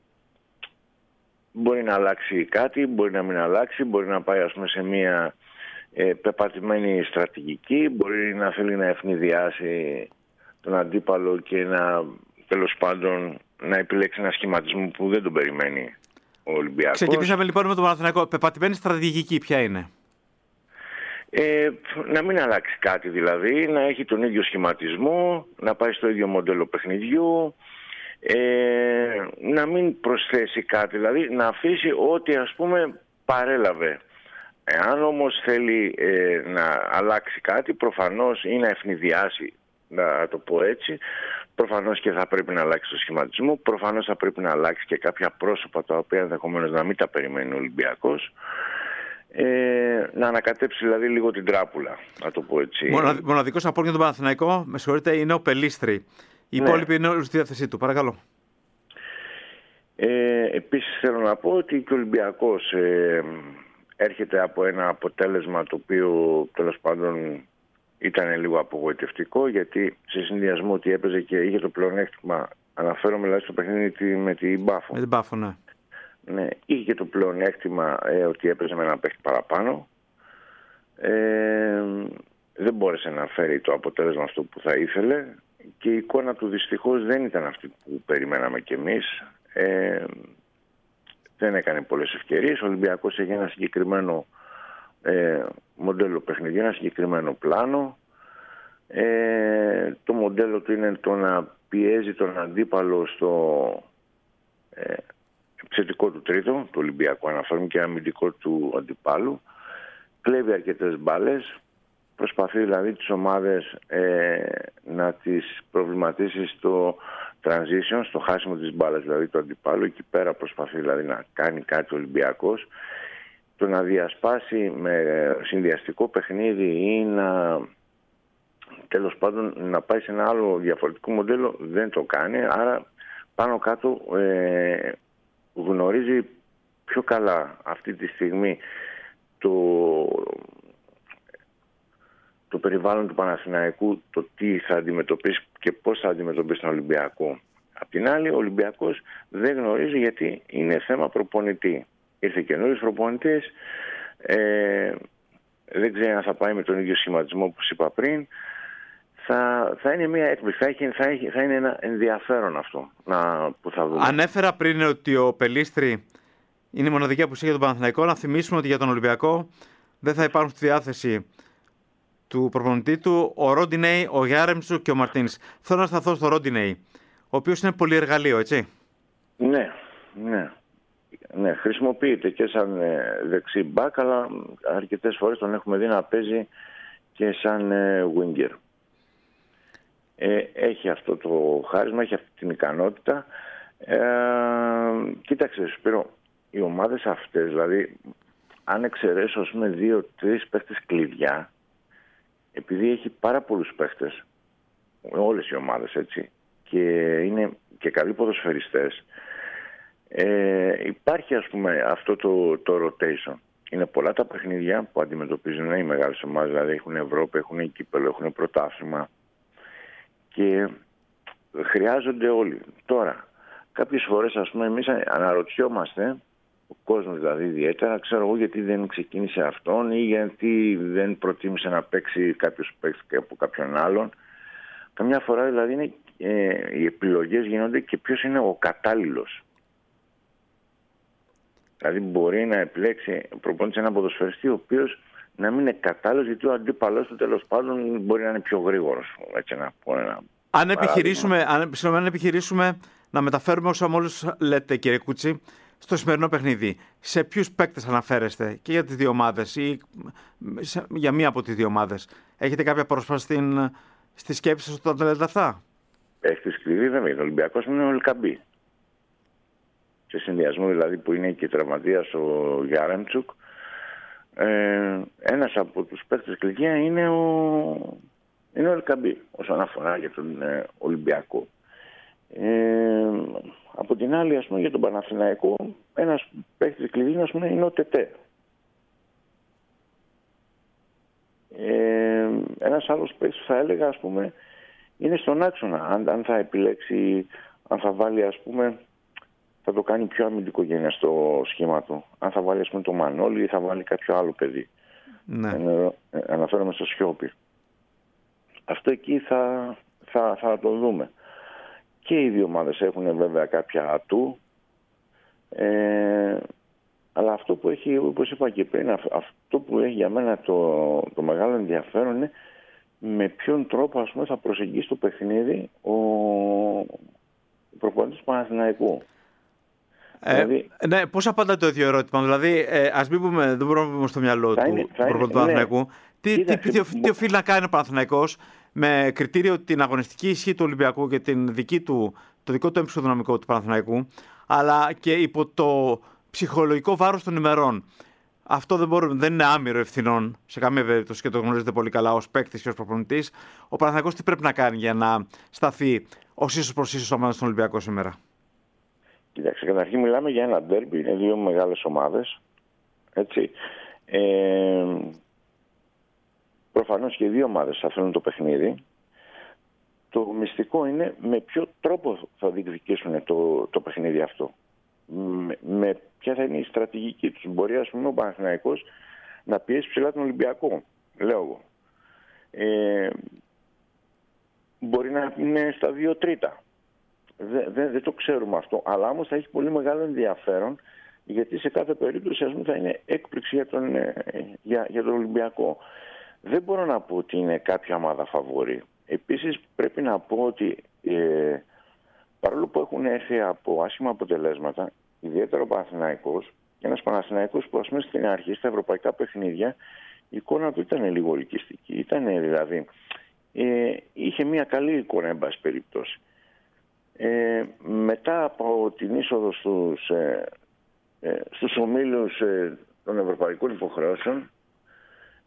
μπορεί να αλλάξει κάτι, μπορεί να μην αλλάξει, μπορεί να πάει, ας πούμε, σε μια ε, πεπατημένη στρατηγική, μπορεί να θέλει να ευνηδιάσει τον αντίπαλο και να, τέλος πάντων, να επιλέξει ένα σχηματισμό που δεν τον περιμένει ο Ολυμπιακός. Ξεκινήσαμε λοιπόν με τον Παναθηναϊκό. Πεπατημένη στρατηγική ποια είναι? Ε, να μην αλλάξει κάτι, δηλαδή, να έχει τον ίδιο σχηματισμό, να πάει στο ίδιο μοντέλο παιχνιδιού, ε, να μην προσθέσει κάτι, δηλαδή να αφήσει ό,τι, ας πούμε, παρέλαβε. Εάν όμως θέλει ε, να αλλάξει κάτι, προφανώς, ή να ευνηδιάσει, να το πω έτσι, προφανώς και θα πρέπει να αλλάξει το σχηματισμό, προφανώς θα πρέπει να αλλάξει και κάποια πρόσωπα τα οποία ενδεχομένως να μην τα περιμένει ο Ολυμπιακός. Ε, να ανακατέψει δηλαδή λίγο την τράπουλα, να το πω έτσι. Μοναδ, μοναδικός απόρριτο τον Παναθηναϊκό, με συγχωρείτε, είναι ο Πελίστρη. Οι ναι. υπόλοιποι είναι όλοι στη διάθεσή του. Παρακαλώ. Ε, επίσης θέλω να πω ότι και ο Ολυμπιακός ε, έρχεται από ένα αποτέλεσμα το οποίο, τέλος πάντων, ήταν λίγο απογοητευτικό, γιατί σε συνδυασμό ότι έπαιζε και είχε το πλεονέκτημα, αναφέρομαι δηλαδή στο παιχνίδι με την Πάφο. Με την Πάφο, ναι. Ναι, είχε και το πλεονέκτημα ε, ότι έπαιζε με ένα παίχτη παραπάνω. Ε, δεν μπόρεσε να φέρει το αποτέλεσμα αυτό που θα ήθελε και η εικόνα του δυστυχώς δεν ήταν αυτή που περιμέναμε κι εμείς. Ε, δεν έκανε πολλές ευκαιρίες. Ο Ολυμπιακός έχει ένα συγκεκριμένο ε, μοντέλο παιχνιδιού, ένα συγκεκριμένο πλάνο. Ε, το μοντέλο του είναι το να πιέζει τον αντίπαλο στο ε, επιθετικό του τρίτο, του Ολυμπιακού αναφέρουμε, και αμυντικό του αντιπάλου. Κλέβει αρκετές μπάλες, προσπαθεί δηλαδή τις ομάδες ε, να τις προβληματίσει στο transition, στο χάσιμο της μπάλας δηλαδή του αντιπάλου. Εκεί πέρα προσπαθεί δηλαδή να κάνει κάτι ο Ολυμπιακός. Το να διασπάσει με συνδυαστικό παιχνίδι ή να τέλος πάντων να πάει σε ένα άλλο διαφορετικό μοντέλο δεν το κάνει, άρα πάνω κάτω ε, γνωρίζει πιο καλά αυτή τη στιγμή το, το περιβάλλον του Παναθηναϊκού, το τι θα αντιμετωπίσει και πώς θα αντιμετωπίσει τον Ολυμπιακό. Απ' την άλλη, ο Ολυμπιακός δεν γνωρίζει, γιατί είναι θέμα προπονητή. Ήρθε καινούριος προπονητής, ε, δεν ξέρει αν θα πάει με τον ίδιο σχηματισμό που σας είπα πριν. Θα, θα είναι μια έκπληξη, θα, έχει, θα, έχει, θα είναι ένα ενδιαφέρον αυτό να, που θα δούμε. Ανέφερα πριν ότι ο Πελίστρη είναι η μοναδική απουσία για τον Παναθηναϊκό. Να θυμίσουμε ότι για τον Ολυμπιακό δεν θα υπάρχουν στη διάθεση του προπονητή του ο Ρόντινεϊ, ο Γιάρεμτσουκ και ο Μαρτίνς. Θέλω να σταθώ στο Ρόντινεϊ, ο οποίος είναι πολύ εργαλείο, έτσι. Ναι, ναι. Ναι, χρησιμοποιείται και σαν ε, δεξί μπακ, αλλά αρκετές φορές τον έχουμε δει να παίζει και σαν ε, winger. Ε, έχει αυτό το χάρισμα, έχει αυτή την ικανότητα. Ε, κοίταξε, Σπύρο, οι ομάδες αυτές, δηλαδή, αν εξαιρέσω ας πούμε δύο-τρεις παίχτες κλειδιά, επειδή έχει πάρα πολλούς παίχτες, όλες οι ομάδες, έτσι, και είναι και καλοί ποδοσφαιριστές, ε, υπάρχει ας πούμε αυτό το, το rotation. Είναι πολλά τα παιχνίδια που αντιμετωπίζουν οι μεγάλες ομάδες, δηλαδή έχουν Ευρώπη, έχουν κύπελλο, έχουν πρωτάθλημα και χρειάζονται όλοι. Τώρα, κάποιες φορές ας πούμε εμείς αναρωτιόμαστε, ο κόσμος δηλαδή ιδιαίτερα, ξέρω εγώ γιατί δεν ξεκίνησε αυτόν ή γιατί δεν προτίμησε να παίξει κάποιος παίξει από κάποιον άλλον. Καμιά φορά δηλαδή είναι, ε, οι επιλογές γίνονται και ποιος είναι ο κατάλληλος. Δηλαδή μπορεί να επιλέξει προπονητής ένα ποδοσφαιριστή ο οποίος να μην είναι κατάλληλος, γιατί ο αντίπαλος του τέλος πάντων μπορεί να είναι πιο γρήγορος. Έτσι να πω ένα αν επιχειρήσουμε, αν, αν επιχειρήσουμε να μεταφέρουμε όσα μόλις λέτε, κύριε Κούτσι, στο σημερινό παιχνίδι, σε ποιους παίκτες αναφέρεστε και για τις δύο ομάδες ή σε, για μία από τις δύο ομάδες? Έχετε κάποια πρόσφαση στην, στη σκέψη σας όταν λέτε αυτά? Έχει τη σκληρή βέβαια. Ο Ολυμπιακός είναι ο Ελκαμπή. Σε συνδυασμό δηλαδή που είναι και τραυματίας ο Γιάρεμτσουκ, ε, ένας από τους παίκτες κλειδιά είναι ο, είναι ο Ελκαμπή όσον αφορά για τον ε, Ολυμπιακό. Ε, από την άλλη, ας πούμε, για τον Παναθηναϊκό, ένας παίκτης κλειδί ας πούμε, είναι ο Τετέ. Ε, ένας άλλος παίκτης θα έλεγα, ας πούμε, είναι στον άξονα. Αν, αν θα επιλέξει, αν θα βάλει, ας πούμε, θα το κάνει πιο αμυντικογενές στο σχήμα του. Αν θα βάλει, ας πούμε, το Μανώλη ή θα βάλει κάποιο άλλο παιδί. Ναι. Ε, ε, αναφέρομαι στο Σιώπη. Αυτό εκεί θα, θα, θα το δούμε. Και οι δύο ομάδες έχουν βέβαια κάποια ατού. Ε, αλλά αυτό που έχει, όπως είπα και πριν, αυτό που έχει για μένα το, το μεγάλο ενδιαφέρον είναι με ποιον τρόπο, ας πούμε, θα προσεγγίσει το παιχνίδι ο, ο προπονητής του Παναθηναϊκού. Ε, δηλαδή, ναι, πώς απαντά το ίδιο ερώτημα? Δηλαδή, ε, ας μην πούμε, δεν μπορούμε να πούμε στο μυαλό του προπονητή του Παναθηναϊκού. Ναι. Τι, τι, τι, τι οφείλει να κάνει ο Παναθηναϊκός με κριτήριο την αγωνιστική ισχύ του Ολυμπιακού και την δική του, το δικό του έμψυχο δυναμικό του Παναθηναϊκού, αλλά και υπό το ψυχολογικό βάρος των ημερών. Αυτό δεν, μπορεί, δεν είναι άμυρο ευθυνών σε καμία περίπτωση και το γνωρίζετε πολύ καλά ως παίκτης και ως προπονητής. Ο Παναθηναϊκός τι πρέπει να κάνει για να σταθεί ως ίσως προς ίσως ομάδα στον Ολυμπιακό σήμερα? Κοιτάξτε, καταρχήν μιλάμε για ένα ντέρμπι, είναι δύο μεγάλες ομάδες. Έτσι. Ε, προφανώς και οι δύο ομάδες θα θέλουν το παιχνίδι. Το μυστικό είναι με ποιο τρόπο θα διεκδικήσουν το, το παιχνίδι αυτό. Με, με ποια θα είναι η στρατηγική τους. Μπορεί, ας πούμε, ο Παναθηναϊκός να πιέσει ψηλά τον Ολυμπιακό, λέω εγώ. Ε, μπορεί να είναι στα δύο τρίτα. Δεν, δεν, δεν το ξέρουμε αυτό, αλλά όμως θα έχει πολύ μεγάλο ενδιαφέρον, γιατί σε κάθε περίπτωση, ας πούμε, θα είναι έκπληξη για τον, για, για τον Ολυμπιακό. Δεν μπορώ να πω ότι είναι κάποια ομάδα φαβορί. Επίσης πρέπει να πω ότι ε, παρόλο που έχουν έρθει από άσχημα αποτελέσματα, ιδιαίτερα ο Παναθηναϊκός, ένας Παναθηναϊκός που, ας πούμε, στην αρχή στα ευρωπαϊκά παιχνίδια η εικόνα του ήταν λίγο ελκυστική. Ήταν δηλαδή, ε, είχε μια καλή εικόνα εν πάση περιπτώσει. Ε, μετά από την είσοδο στους, ε, ε, στους ομίλους ε, των ευρωπαϊκών υποχρεώσεων,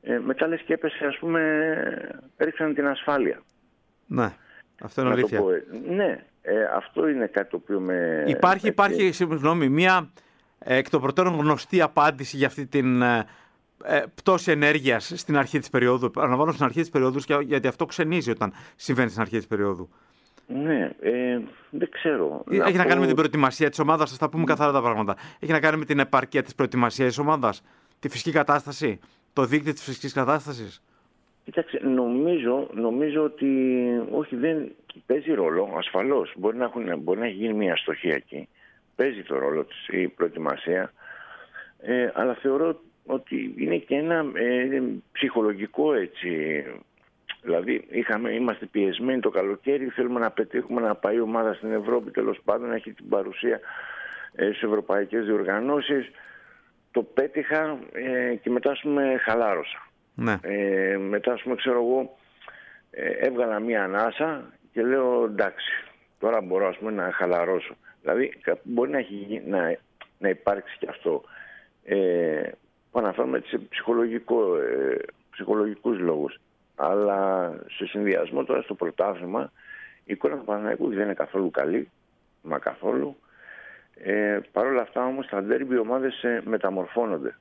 Ε, μετά λες και έπεσε, ας πούμε, έριξαν την ασφάλεια. Ναι, αυτό είναι Να το αλήθεια. πω, ε, ναι, ε, αυτό είναι κάτι το οποίο με... Υπάρχει, με- υπάρχει συγγνώμη, μια ε, εκ των προτέρων γνωστή απάντηση για αυτή την ε, ε, πτώση ενέργειας στην αρχή της περίοδου. Αναβάλλω στην αρχή της περίοδου, για- γιατί αυτό ξενίζει όταν συμβαίνει στην αρχή της περίοδου. Ναι, ε, δεν ξέρω. Έχει να πω- κάνει με την προετοιμασία της ομάδας, θα τα πούμε καθαρά τα πράγματα. Έχει να κάνει με την επαρκεία της προετοιμασίας της ομάδας, τη φυσική κατάσταση, το δίκτυο της φυσικής κατάστασης. Κοίταξε, νομίζω, νομίζω ότι όχι, δεν παίζει ρόλο, ασφαλώς. Μπορεί να, έχουν, μπορεί να έχει γίνει μια αστοχία εκεί. Παίζει το ρόλο της η προετοιμασία. Ε, αλλά θεωρώ ότι είναι και ένα ε, ψυχολογικό έτσι. Δηλαδή είχαμε, είμαστε πιεσμένοι το καλοκαίρι, θέλουμε να πετύχουμε να πάει η ομάδα στην Ευρώπη, τέλος πάντων να έχει την παρουσία ε, στις ευρωπαϊκές διοργανώσεις. Το πέτυχα ε, και μετά ας πούμε χαλάρωσα. Ναι. Ε, μετά, ας πούμε, ξέρω εγώ, ε, έβγαλα μία ανάσα και λέω εντάξει, τώρα μπορώ ας πούμε, να χαλαρώσω. Δηλαδή, μπορεί να, έχει, να, να υπάρξει και αυτό ε, που αναφέρουμε σε ψυχολογικό, ε, ψυχολογικούς λόγους. Αλλά σε συνδυασμό τώρα στο πρωτάθλημα, η εικόνα του Παναθηναϊκού δεν είναι καθόλου καλή, μα καθόλου. Ε, Παρ' όλα αυτά όμως, τα ντέρμπι οι ομάδες ε, μεταμορφώνονται.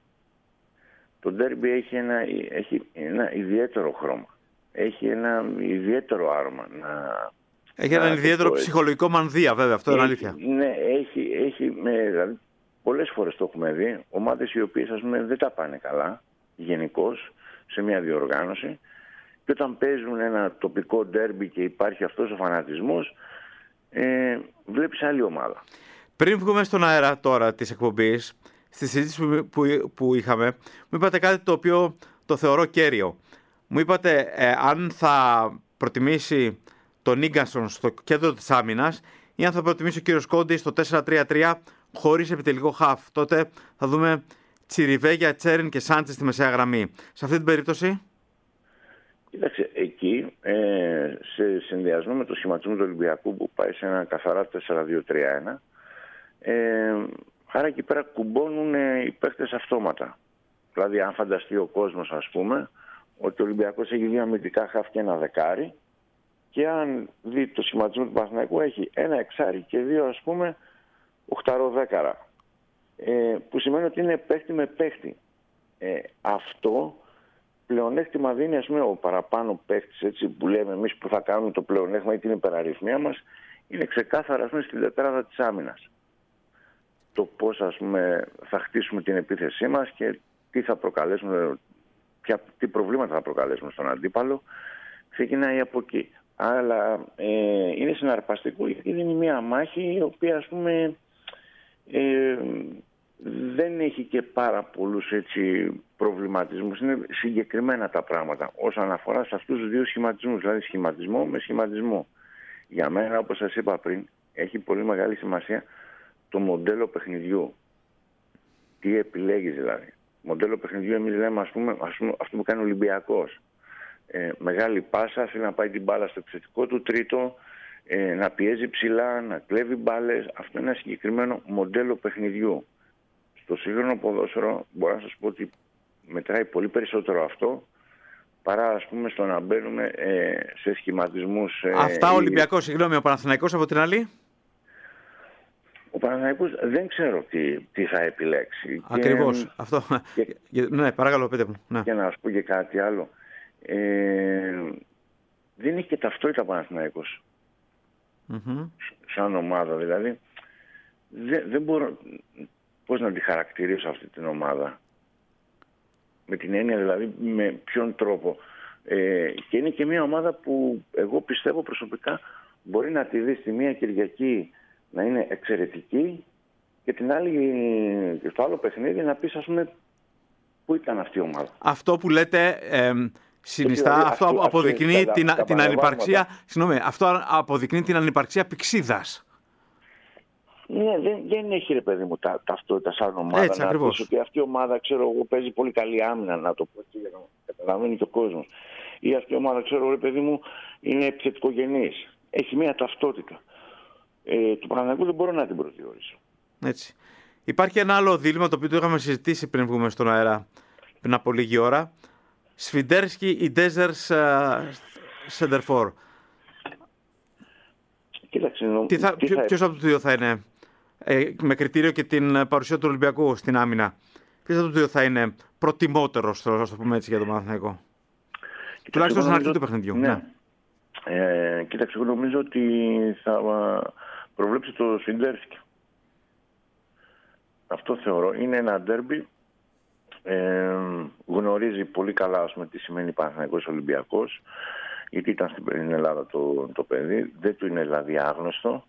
Το ντέρμπι έχει ένα, έχει ένα ιδιαίτερο χρώμα. Έχει ένα ιδιαίτερο άρωμα. Να, Έχει να έναν το ιδιαίτερο πω έτσι. ψυχολογικό μανδύα, βέβαια, αυτό είναι Έχει- αλήθεια. Ναι, έχει, έχει με, δηλαδή, πολλές φορές το έχουμε δει. Ομάδες οι οποίες ας πούμε, δεν τα πάνε καλά γενικώς σε μια διοργάνωση και όταν παίζουν ένα τοπικό ντέρμπι και υπάρχει αυτός ο φανατισμός, ε, βλέπεις άλλη ομάδα. Πριν βγούμε στον αέρα τώρα της εκπομπής, στη συζήτηση που, που, που είχαμε, μου είπατε κάτι το οποίο το θεωρώ κέριο. Μου είπατε ε, αν θα προτιμήσει τον Νίγκανσον στο κέντρο της άμυνας ή αν θα προτιμήσει ο κύριος Κόντι στο τέσσερα τρία τρία χωρίς επιτελικό χαφ. Τότε θα δούμε Τσιριβέγια, Τσέριν και Σάντσες στη μεσαία γραμμή. Σε αυτή την περίπτωση... Κοίταξε, εκεί ε, σε συνδυασμό με το σχηματισμό του Ολυμπιακού που πάει σε ένα καθαρά τέσσερα δύο τρία ένα, ε, άρα εκεί πέρα κουμπώνουν ε, οι παίκτες αυτόματα. Δηλαδή αν φανταστεί ο κόσμος ας πούμε ότι ο Ολυμπιακός έχει δύο αμυντικά χαφ και ένα δεκάρι και αν δει το σχηματισμό του Παναθηναϊκού έχει ένα εξάρι και δύο ας πούμε οχταρό δέκαρα, ε, που σημαίνει ότι είναι παίκτη με παίκτη. Ε, αυτό πλεονέκτημα δίνει ας πούμε ο παραπάνω παίκτης, έτσι που λέμε εμείς που θα κάνουμε το πλεονέκτημα ή την υπεραριθμία μας, είναι ξεκάθαρα ας πούμε στην τετράδα της άμυνας. Το πώς ας πούμε θα χτίσουμε την επίθεσή μας και τι θα προκαλέσουμε, ποια, τι προβλήματα θα προκαλέσουμε στον αντίπαλο, ξεκινάει από εκεί. Αλλά ε, είναι συναρπαστικό γιατί είναι μια μάχη η οποία ας πούμε ε, δεν έχει και πάρα πολλούς έτσι προβληματισμούς. Είναι συγκεκριμένα τα πράγματα όσον αφορά σε αυτούς τους δύο σχηματισμούς, δηλαδή σχηματισμό με σχηματισμό. Για μένα, όπως σας είπα πριν, έχει πολύ μεγάλη σημασία το μοντέλο παιχνιδιού. Τι επιλέγεις δηλαδή. Μοντέλο παιχνιδιού εμείς λέμε ας πούμε, ας πούμε αυτό που κάνει ο Ολυμπιακός. Ε, μεγάλη πάσα, θέλει να πάει την μπάλα στο επιθετικό του τρίτο, ε, να πιέζει ψηλά, να κλέβει μπάλες. Αυτό είναι ένα συγκεκριμένο μοντέλο παιχνιδιού. Στο σύγχρονο ποδόσφαιρο μπορώ να σας πω ότι μετράει πολύ περισσότερο αυτό παρά ας πούμε στο να μπαίνουμε ε, σε σχηματισμούς. Ε, Αυτά ο ή... Ολυμπιακός, συγγνώμη, ο Παναθηναϊκός από την άλλη. Ο Παναθηναϊκός δεν ξέρω τι, τι θα επιλέξει. Ακριβώς. Και, Αυτό. και- Ναι, παρακαλώ, πείτε μου. Ναι. και να σας πω και κάτι άλλο. Ε, δεν έχει και ταυτότητα ο Παναθηναϊκός Μμμ. σαν ομάδα. Δηλαδή δεν, δεν μπορώ πώς να τη χαρακτηρίσω αυτή την ομάδα. Με την έννοια δηλαδή με ποιον τρόπο. Ε, και είναι και μια ομάδα που εγώ πιστεύω προσωπικά μπορεί να τη δει στη μία Κυριακή να είναι εξαιρετική και την άλλη, και στο άλλο παιχνίδι να πεις ας πούμε πού ήταν αυτή η ομάδα. Αυτό που λέτε ε, συνιστά, Δηλαδή, αυτό, αυτό- αποδεικνύει αυτό, την, τα- τα την παραδείγματα. ανυπαρξία, συγγνώμη, αυτό αποδεικνύει την ανυπαρξία πυξίδας. Ναι, δεν, δεν έχει ρε παιδί μου τα, ταυτότητα σαν ομάδα. Έτσι, να ακριβώς. πεις ότι αυτή η ομάδα ξέρω εγώ παίζει πολύ καλή άμυνα, να το πω έτσι για να καταλαβαίνει και ο κόσμος. Ή αυτή η ομάδα ξέρω ρε παιδί μου είναι επιθετικογενής. Έχει μια ταυτότητα. Ε, του Παναθηναϊκού δεν μπορώ να την προσδιορίσω. Έτσι. Υπάρχει ένα άλλο δίλημμα το οποίο το είχαμε συζητήσει πριν βγούμε στον αέρα πριν από λίγη ώρα. Σφιντέρσκι ή Ντέζερς Σεντερφόρ. Κοίταξε, νο... Τι θα, τι ποιο, θα... Ποιος από τους δύο θα είναι, ε, με κριτήριο και την παρουσία του Ολυμπιακού στην άμυνα, ποιος από τους δύο θα είναι προτιμότερος, θα το πούμε έτσι, για τον Παναθηναϊκό? Τουλάχιστον στην αρχή του παιχνιδιού. Ναι. Ναι. Ε, κοίταξε, εγώ νομίζω ότι θα προβλέψει το Σφιντέρσκι. Αυτό θεωρώ. Είναι ένα ντέρμπι. Ε, γνωρίζει πολύ καλά, ας πούμε, τι σημαίνει Παναθηναϊκός Ολυμπιακός, γιατί ήταν στην Ελλάδα το, το παιδί. Δεν του είναι δηλαδή άγνωστο.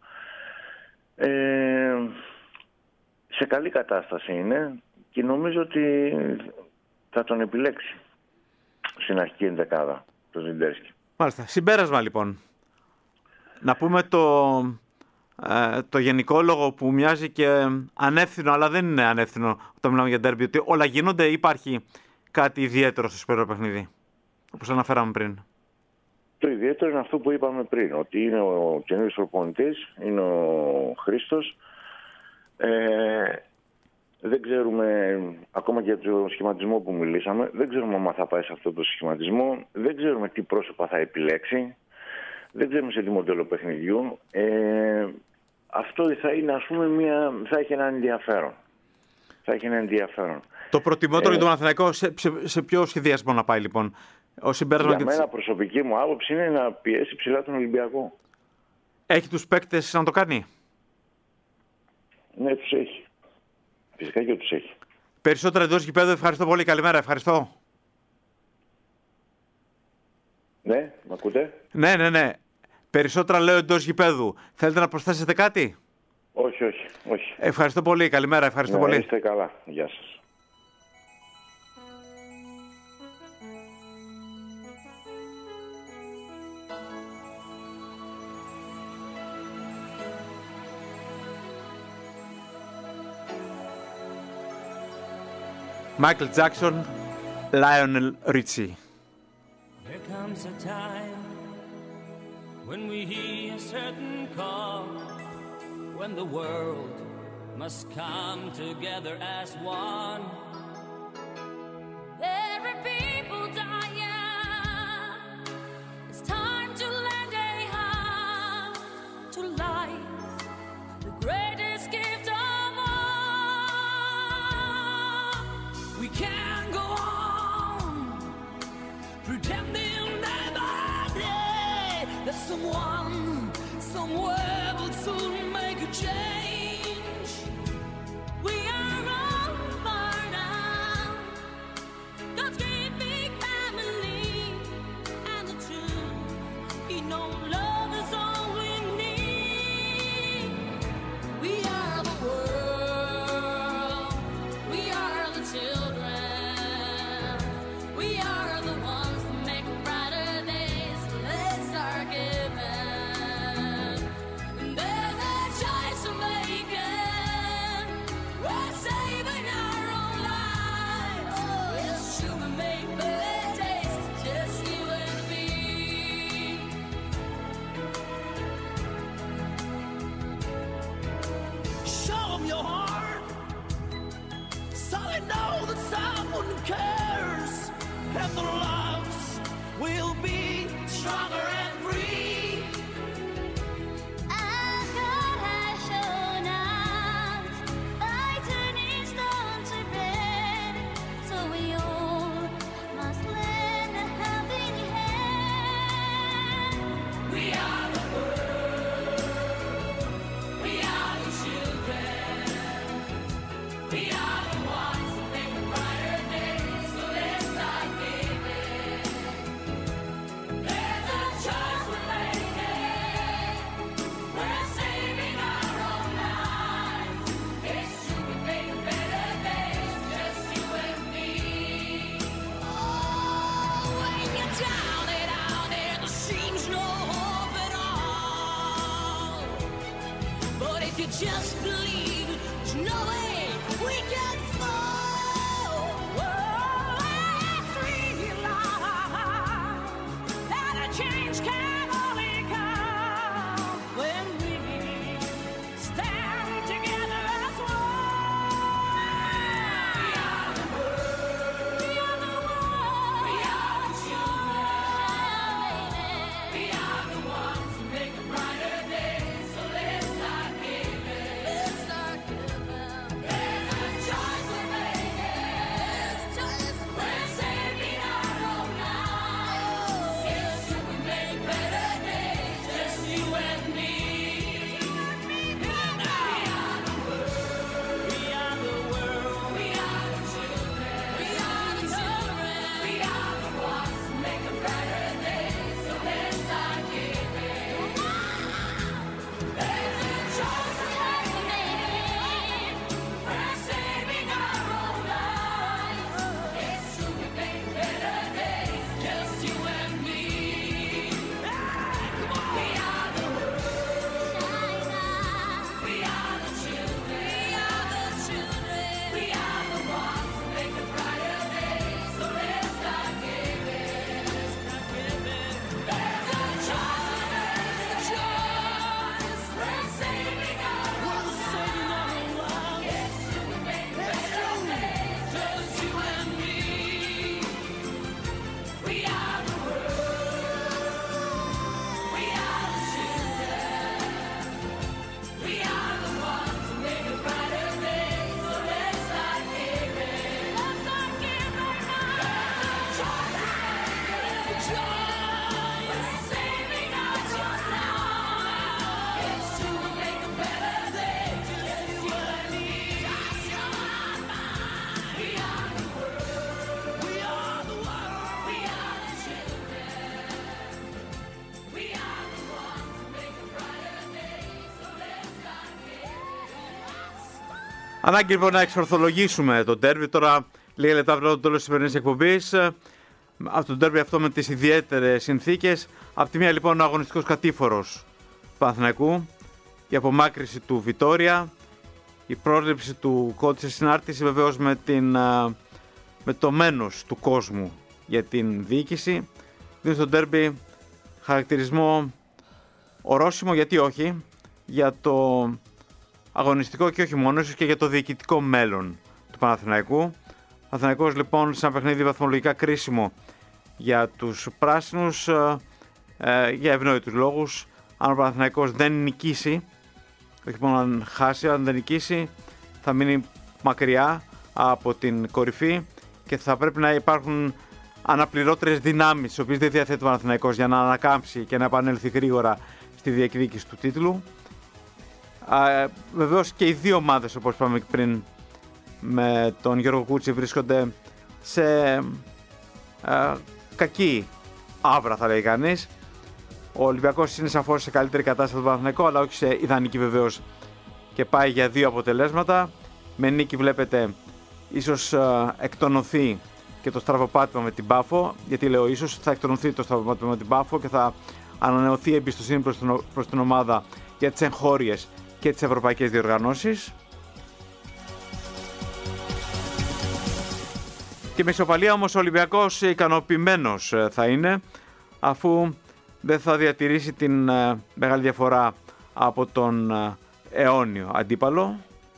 Ε, σε καλή κατάσταση είναι και νομίζω ότι θα τον επιλέξει στην αρχική ενδεκάδα το Σφιντέρσκι. Μάλιστα. Συμπέρασμα λοιπόν. Να πούμε το, ε, το γενικόλογο που μοιάζει και ανεύθυνο, αλλά δεν είναι ανεύθυνο όταν μιλάμε για ντέρμπι, ότι όλα γίνονται, υπάρχει κάτι ιδιαίτερο στο σπέρο παιχνίδι, όπως αναφέραμε πριν. Το ιδιαίτερο είναι αυτό που είπαμε πριν, ότι είναι ο καινούργιος προπονητής, είναι ο Χρήστος. Ε, δεν ξέρουμε, ακόμα και για το σχηματισμό που μιλήσαμε, δεν ξέρουμε αν θα πάει σε αυτό το σχηματισμό, δεν ξέρουμε τι πρόσωπα θα επιλέξει, δεν ξέρουμε σε τι μοντέλο παιχνιδιού. Ε, αυτό θα είναι, ας πούμε, μια, θα έχει ένα ενδιαφέρον. Θα έχει ένα ενδιαφέρον. Το προτιμότερο ε, για τον Παναθηναϊκό σε, σε, σε ποιο σχεδιασμό να πάει λοιπόν? Ο συμπέρασμα για μένα, προσωπική μου άποψη είναι να πιέσει ψηλά τον Ολυμπιακό. Έχει τους παίκτες να το κάνει? Ναι, τους έχει. Φυσικά και τους έχει. Περισσότερα εντός γηπέδου. Ευχαριστώ πολύ. Καλημέρα. Ευχαριστώ. Ναι, μ' ακούτε? Ναι, ναι, ναι. Περισσότερα λέω εντός γηπέδου. Θέλετε να προσθέσετε κάτι? Όχι, όχι, όχι. Ευχαριστώ πολύ. Καλημέρα. Ευχαριστώ Ναι, πολύ. είστε καλά. Γεια σας. Michael Jackson, Lionel Richie. There comes a time when we hear a certain call, when the world must come together as one. There are people dying. It's time to lend a hand to life, the greatest gift of all. We can't go on pretending day by day that someone, somewhere will soon make a change. We are all born out. God's great big family, and the truth, you know, love is all we need. We are the world. We are the children. We are the ones that make brighter days. Let's start giving. And there's a choice we're making. We're saving our own lives. It's true, we make better days. It's just you and me. Show 'em your heart, so they know that someone cares, and their lives will be stronger and free. As God has shown us, by turning stone to bread, so we all must lend a helping hand. We are the world. We are the children. We are the ones that make brighter days. So let's start giving. There's a choice we're making. We're saving our own lives. It's true, we make better days. Just you and me. Oh, when you're down and out and there seems no hope at all. But if you just believe, there's no way we can fall. Let's realize that a change can only come when we stand together as one. We are the world. We are the world. We are Ανάγκη λοιπόν να εξορθολογήσουμε το ντέρμπι. Τώρα, λίγα λεπτά πριν το τέλος της σημερινής εκπομπής. Από το ντέρμπι αυτό με τις ιδιαίτερες συνθήκες. Από τη μία λοιπόν ο αγωνιστικός κατήφορος του Παναθηναϊκού, η απομάκρυση του Βιτόρια, η πρόληψη του κόντου σε συνάρτηση βεβαίως με, την, με το μένος του κόσμου για την διοίκηση. Δίνει στο ντέρμπι χαρακτηρισμό ορόσημο, γιατί όχι, για το αγωνιστικό και όχι μόνο, ίσως και για το διοικητικό μέλλον του Παναθηναϊκού. Ο Παναθηναϊκός λοιπόν σε ένα παιχνίδι βαθμολογικά κρίσιμο για τους πράσινους, ε, ε, για ευνόητους λόγους. Αν ο Παναθηναϊκός δεν νικήσει, όχι μόνο αν χάσει, αν δεν νικήσει, θα μείνει μακριά από την κορυφή και θα πρέπει να υπάρχουν αναπληρότερες δυνάμεις, τις οποίες δεν διαθέτει ο Παναθηναϊκός, για να ανακάμψει και να επανέλθει γρήγορα στη διεκδίκηση του τίτλου. Ε, βεβαίως και οι δύο ομάδες, όπως είπαμε πριν με τον Γιώργο Κούτσι, βρίσκονται σε ε, κακή άβρα, θα λέει κανείς. Ο Ολυμπιακός είναι σαφώς σε καλύτερη κατάσταση από τον Παναθηναϊκό, αλλά όχι σε ιδανική βεβαίως, και πάει για δύο αποτελέσματα. Με νίκη βλέπετε ίσως ε, εκτονωθεί και το στραβοπάτημα με την Πάφο, γιατί λέω ίσως θα εκτονωθεί το στραβοπάτημα με την Πάφο και θα ανανεωθεί η εμπιστοσύνη προς την, προς την ομάδα για τις εγχώριες και τις ευρωπαϊκές διοργανώσεις. Και με ισοπαλία όμως ο Ολυμπιακός ικανοποιημένος θα είναι, αφού δεν θα διατηρήσει την ε, μεγάλη διαφορά από τον ε, αιώνιο αντίπαλο.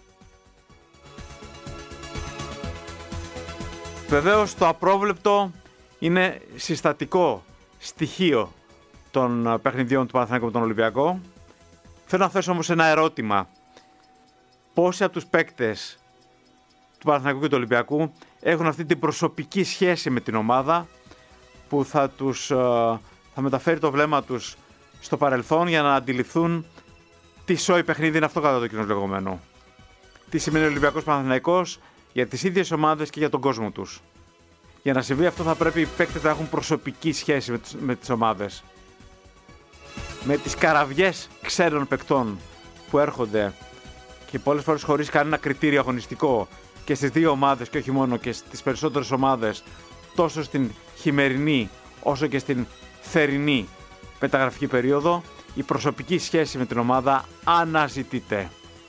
Βεβαίως το απρόβλεπτο είναι συστατικό στοιχείο των ε, παιχνιδιών του Παναθηναϊκού με τον Ολυμπιακό. Θέλω να θέσω όμως ένα ερώτημα. Πόσοι από τους παίκτες του Παναθηναϊκού και του Ολυμπιακού έχουν αυτή την προσωπική σχέση με την ομάδα που θα τους... Ε, θα μεταφέρει το βλέμμα τους στο παρελθόν για να αντιληφθούν τι σόι παιχνίδι είναι αυτό, κατά το κοινό λεγόμενο. Τι σημαίνει ο Ολυμπιακός Παναθηναϊκός για τις ίδιες ομάδες και για τον κόσμο τους. Για να συμβεί αυτό θα πρέπει οι παίκτες να έχουν προσωπική σχέση με τις, με τις ομάδες. Με τις καραβιές ξένων παικτών που έρχονται και πολλές φορές χωρίς κανένα κριτήριο αγωνιστικό και στις δύο ομάδες και όχι μόνο, και στις περισσότερες ομάδες, τόσο στην χειμερινή όσο και στην θερινή μεταγραφική περίοδο, η προσωπική σχέση με την ομάδα αναζητείται.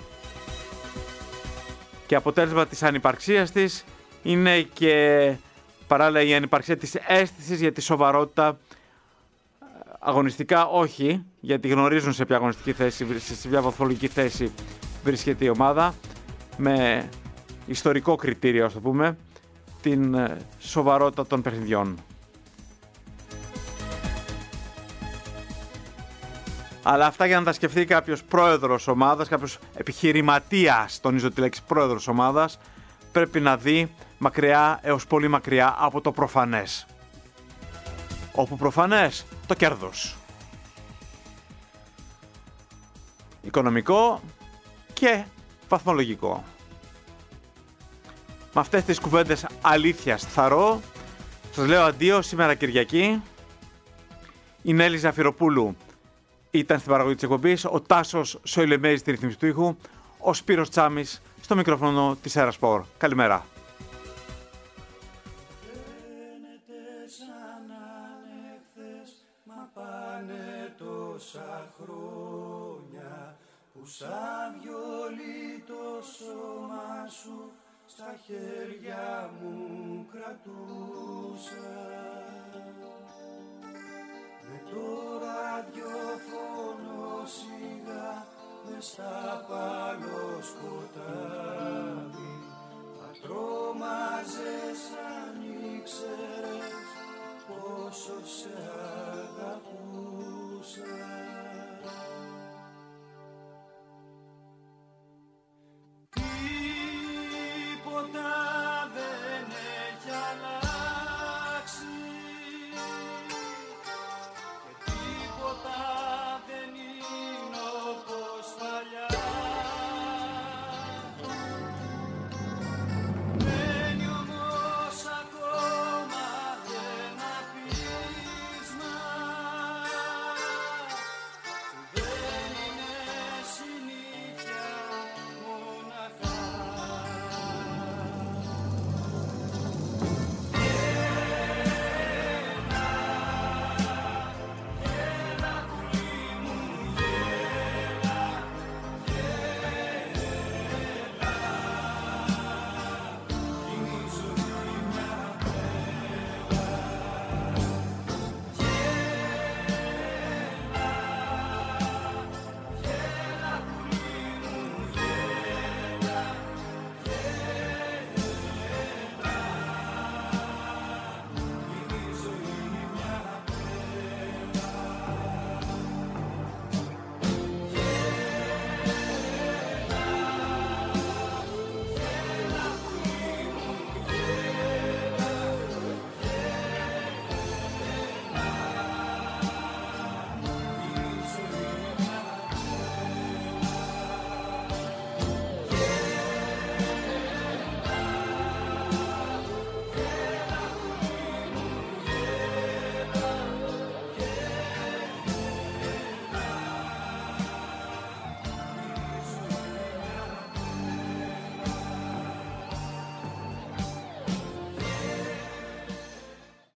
Και αποτέλεσμα της ανυπαρξίας της είναι και παράλληλα η ανυπαρξία της αίσθησης για τη σοβαρότητα. Αγωνιστικά όχι, γιατί γνωρίζουν σε ποια αγωνιστική θέση, σε ποια βαθμολογική θέση βρίσκεται η ομάδα, με ιστορικό κριτήριο, ας το πούμε, την σοβαρότητα των παιχνιδιών. Αλλά αυτά για να τα σκεφτεί κάποιος πρόεδρος ομάδας, κάποιος επιχειρηματίας, τονίζω τη λέξη πρόεδρος ομάδας, πρέπει να δει μακριά έως πολύ μακριά από το προφανές. Όπου προφανές το κέρδος. Οικονομικό και βαθμολογικό. Με αυτές τις κουβέντες αλήθειας θαρώ, σας λέω αντίο σήμερα Κυριακή. Η Νέλη Ζαφυροπούλου ήταν στην παραγωγή της εκπομπής, ο Τάσος Σοηλεμέζης στη ρυθμίση του ήχου, ο Σπύρος Τσάμης στο μικρόφωνο της Αερασπορ. Καλημέρα. Φαίνεται σαν να είναι χθες, μα πάνε τόσα χρόνια που σαν βιολί το σώμα σου στα χέρια μου κρατούσα. Με το ραδιοφωνό σιγά μες στα παλοσκοτάδι θα τρόμαζες αν ήξερες πόσο σε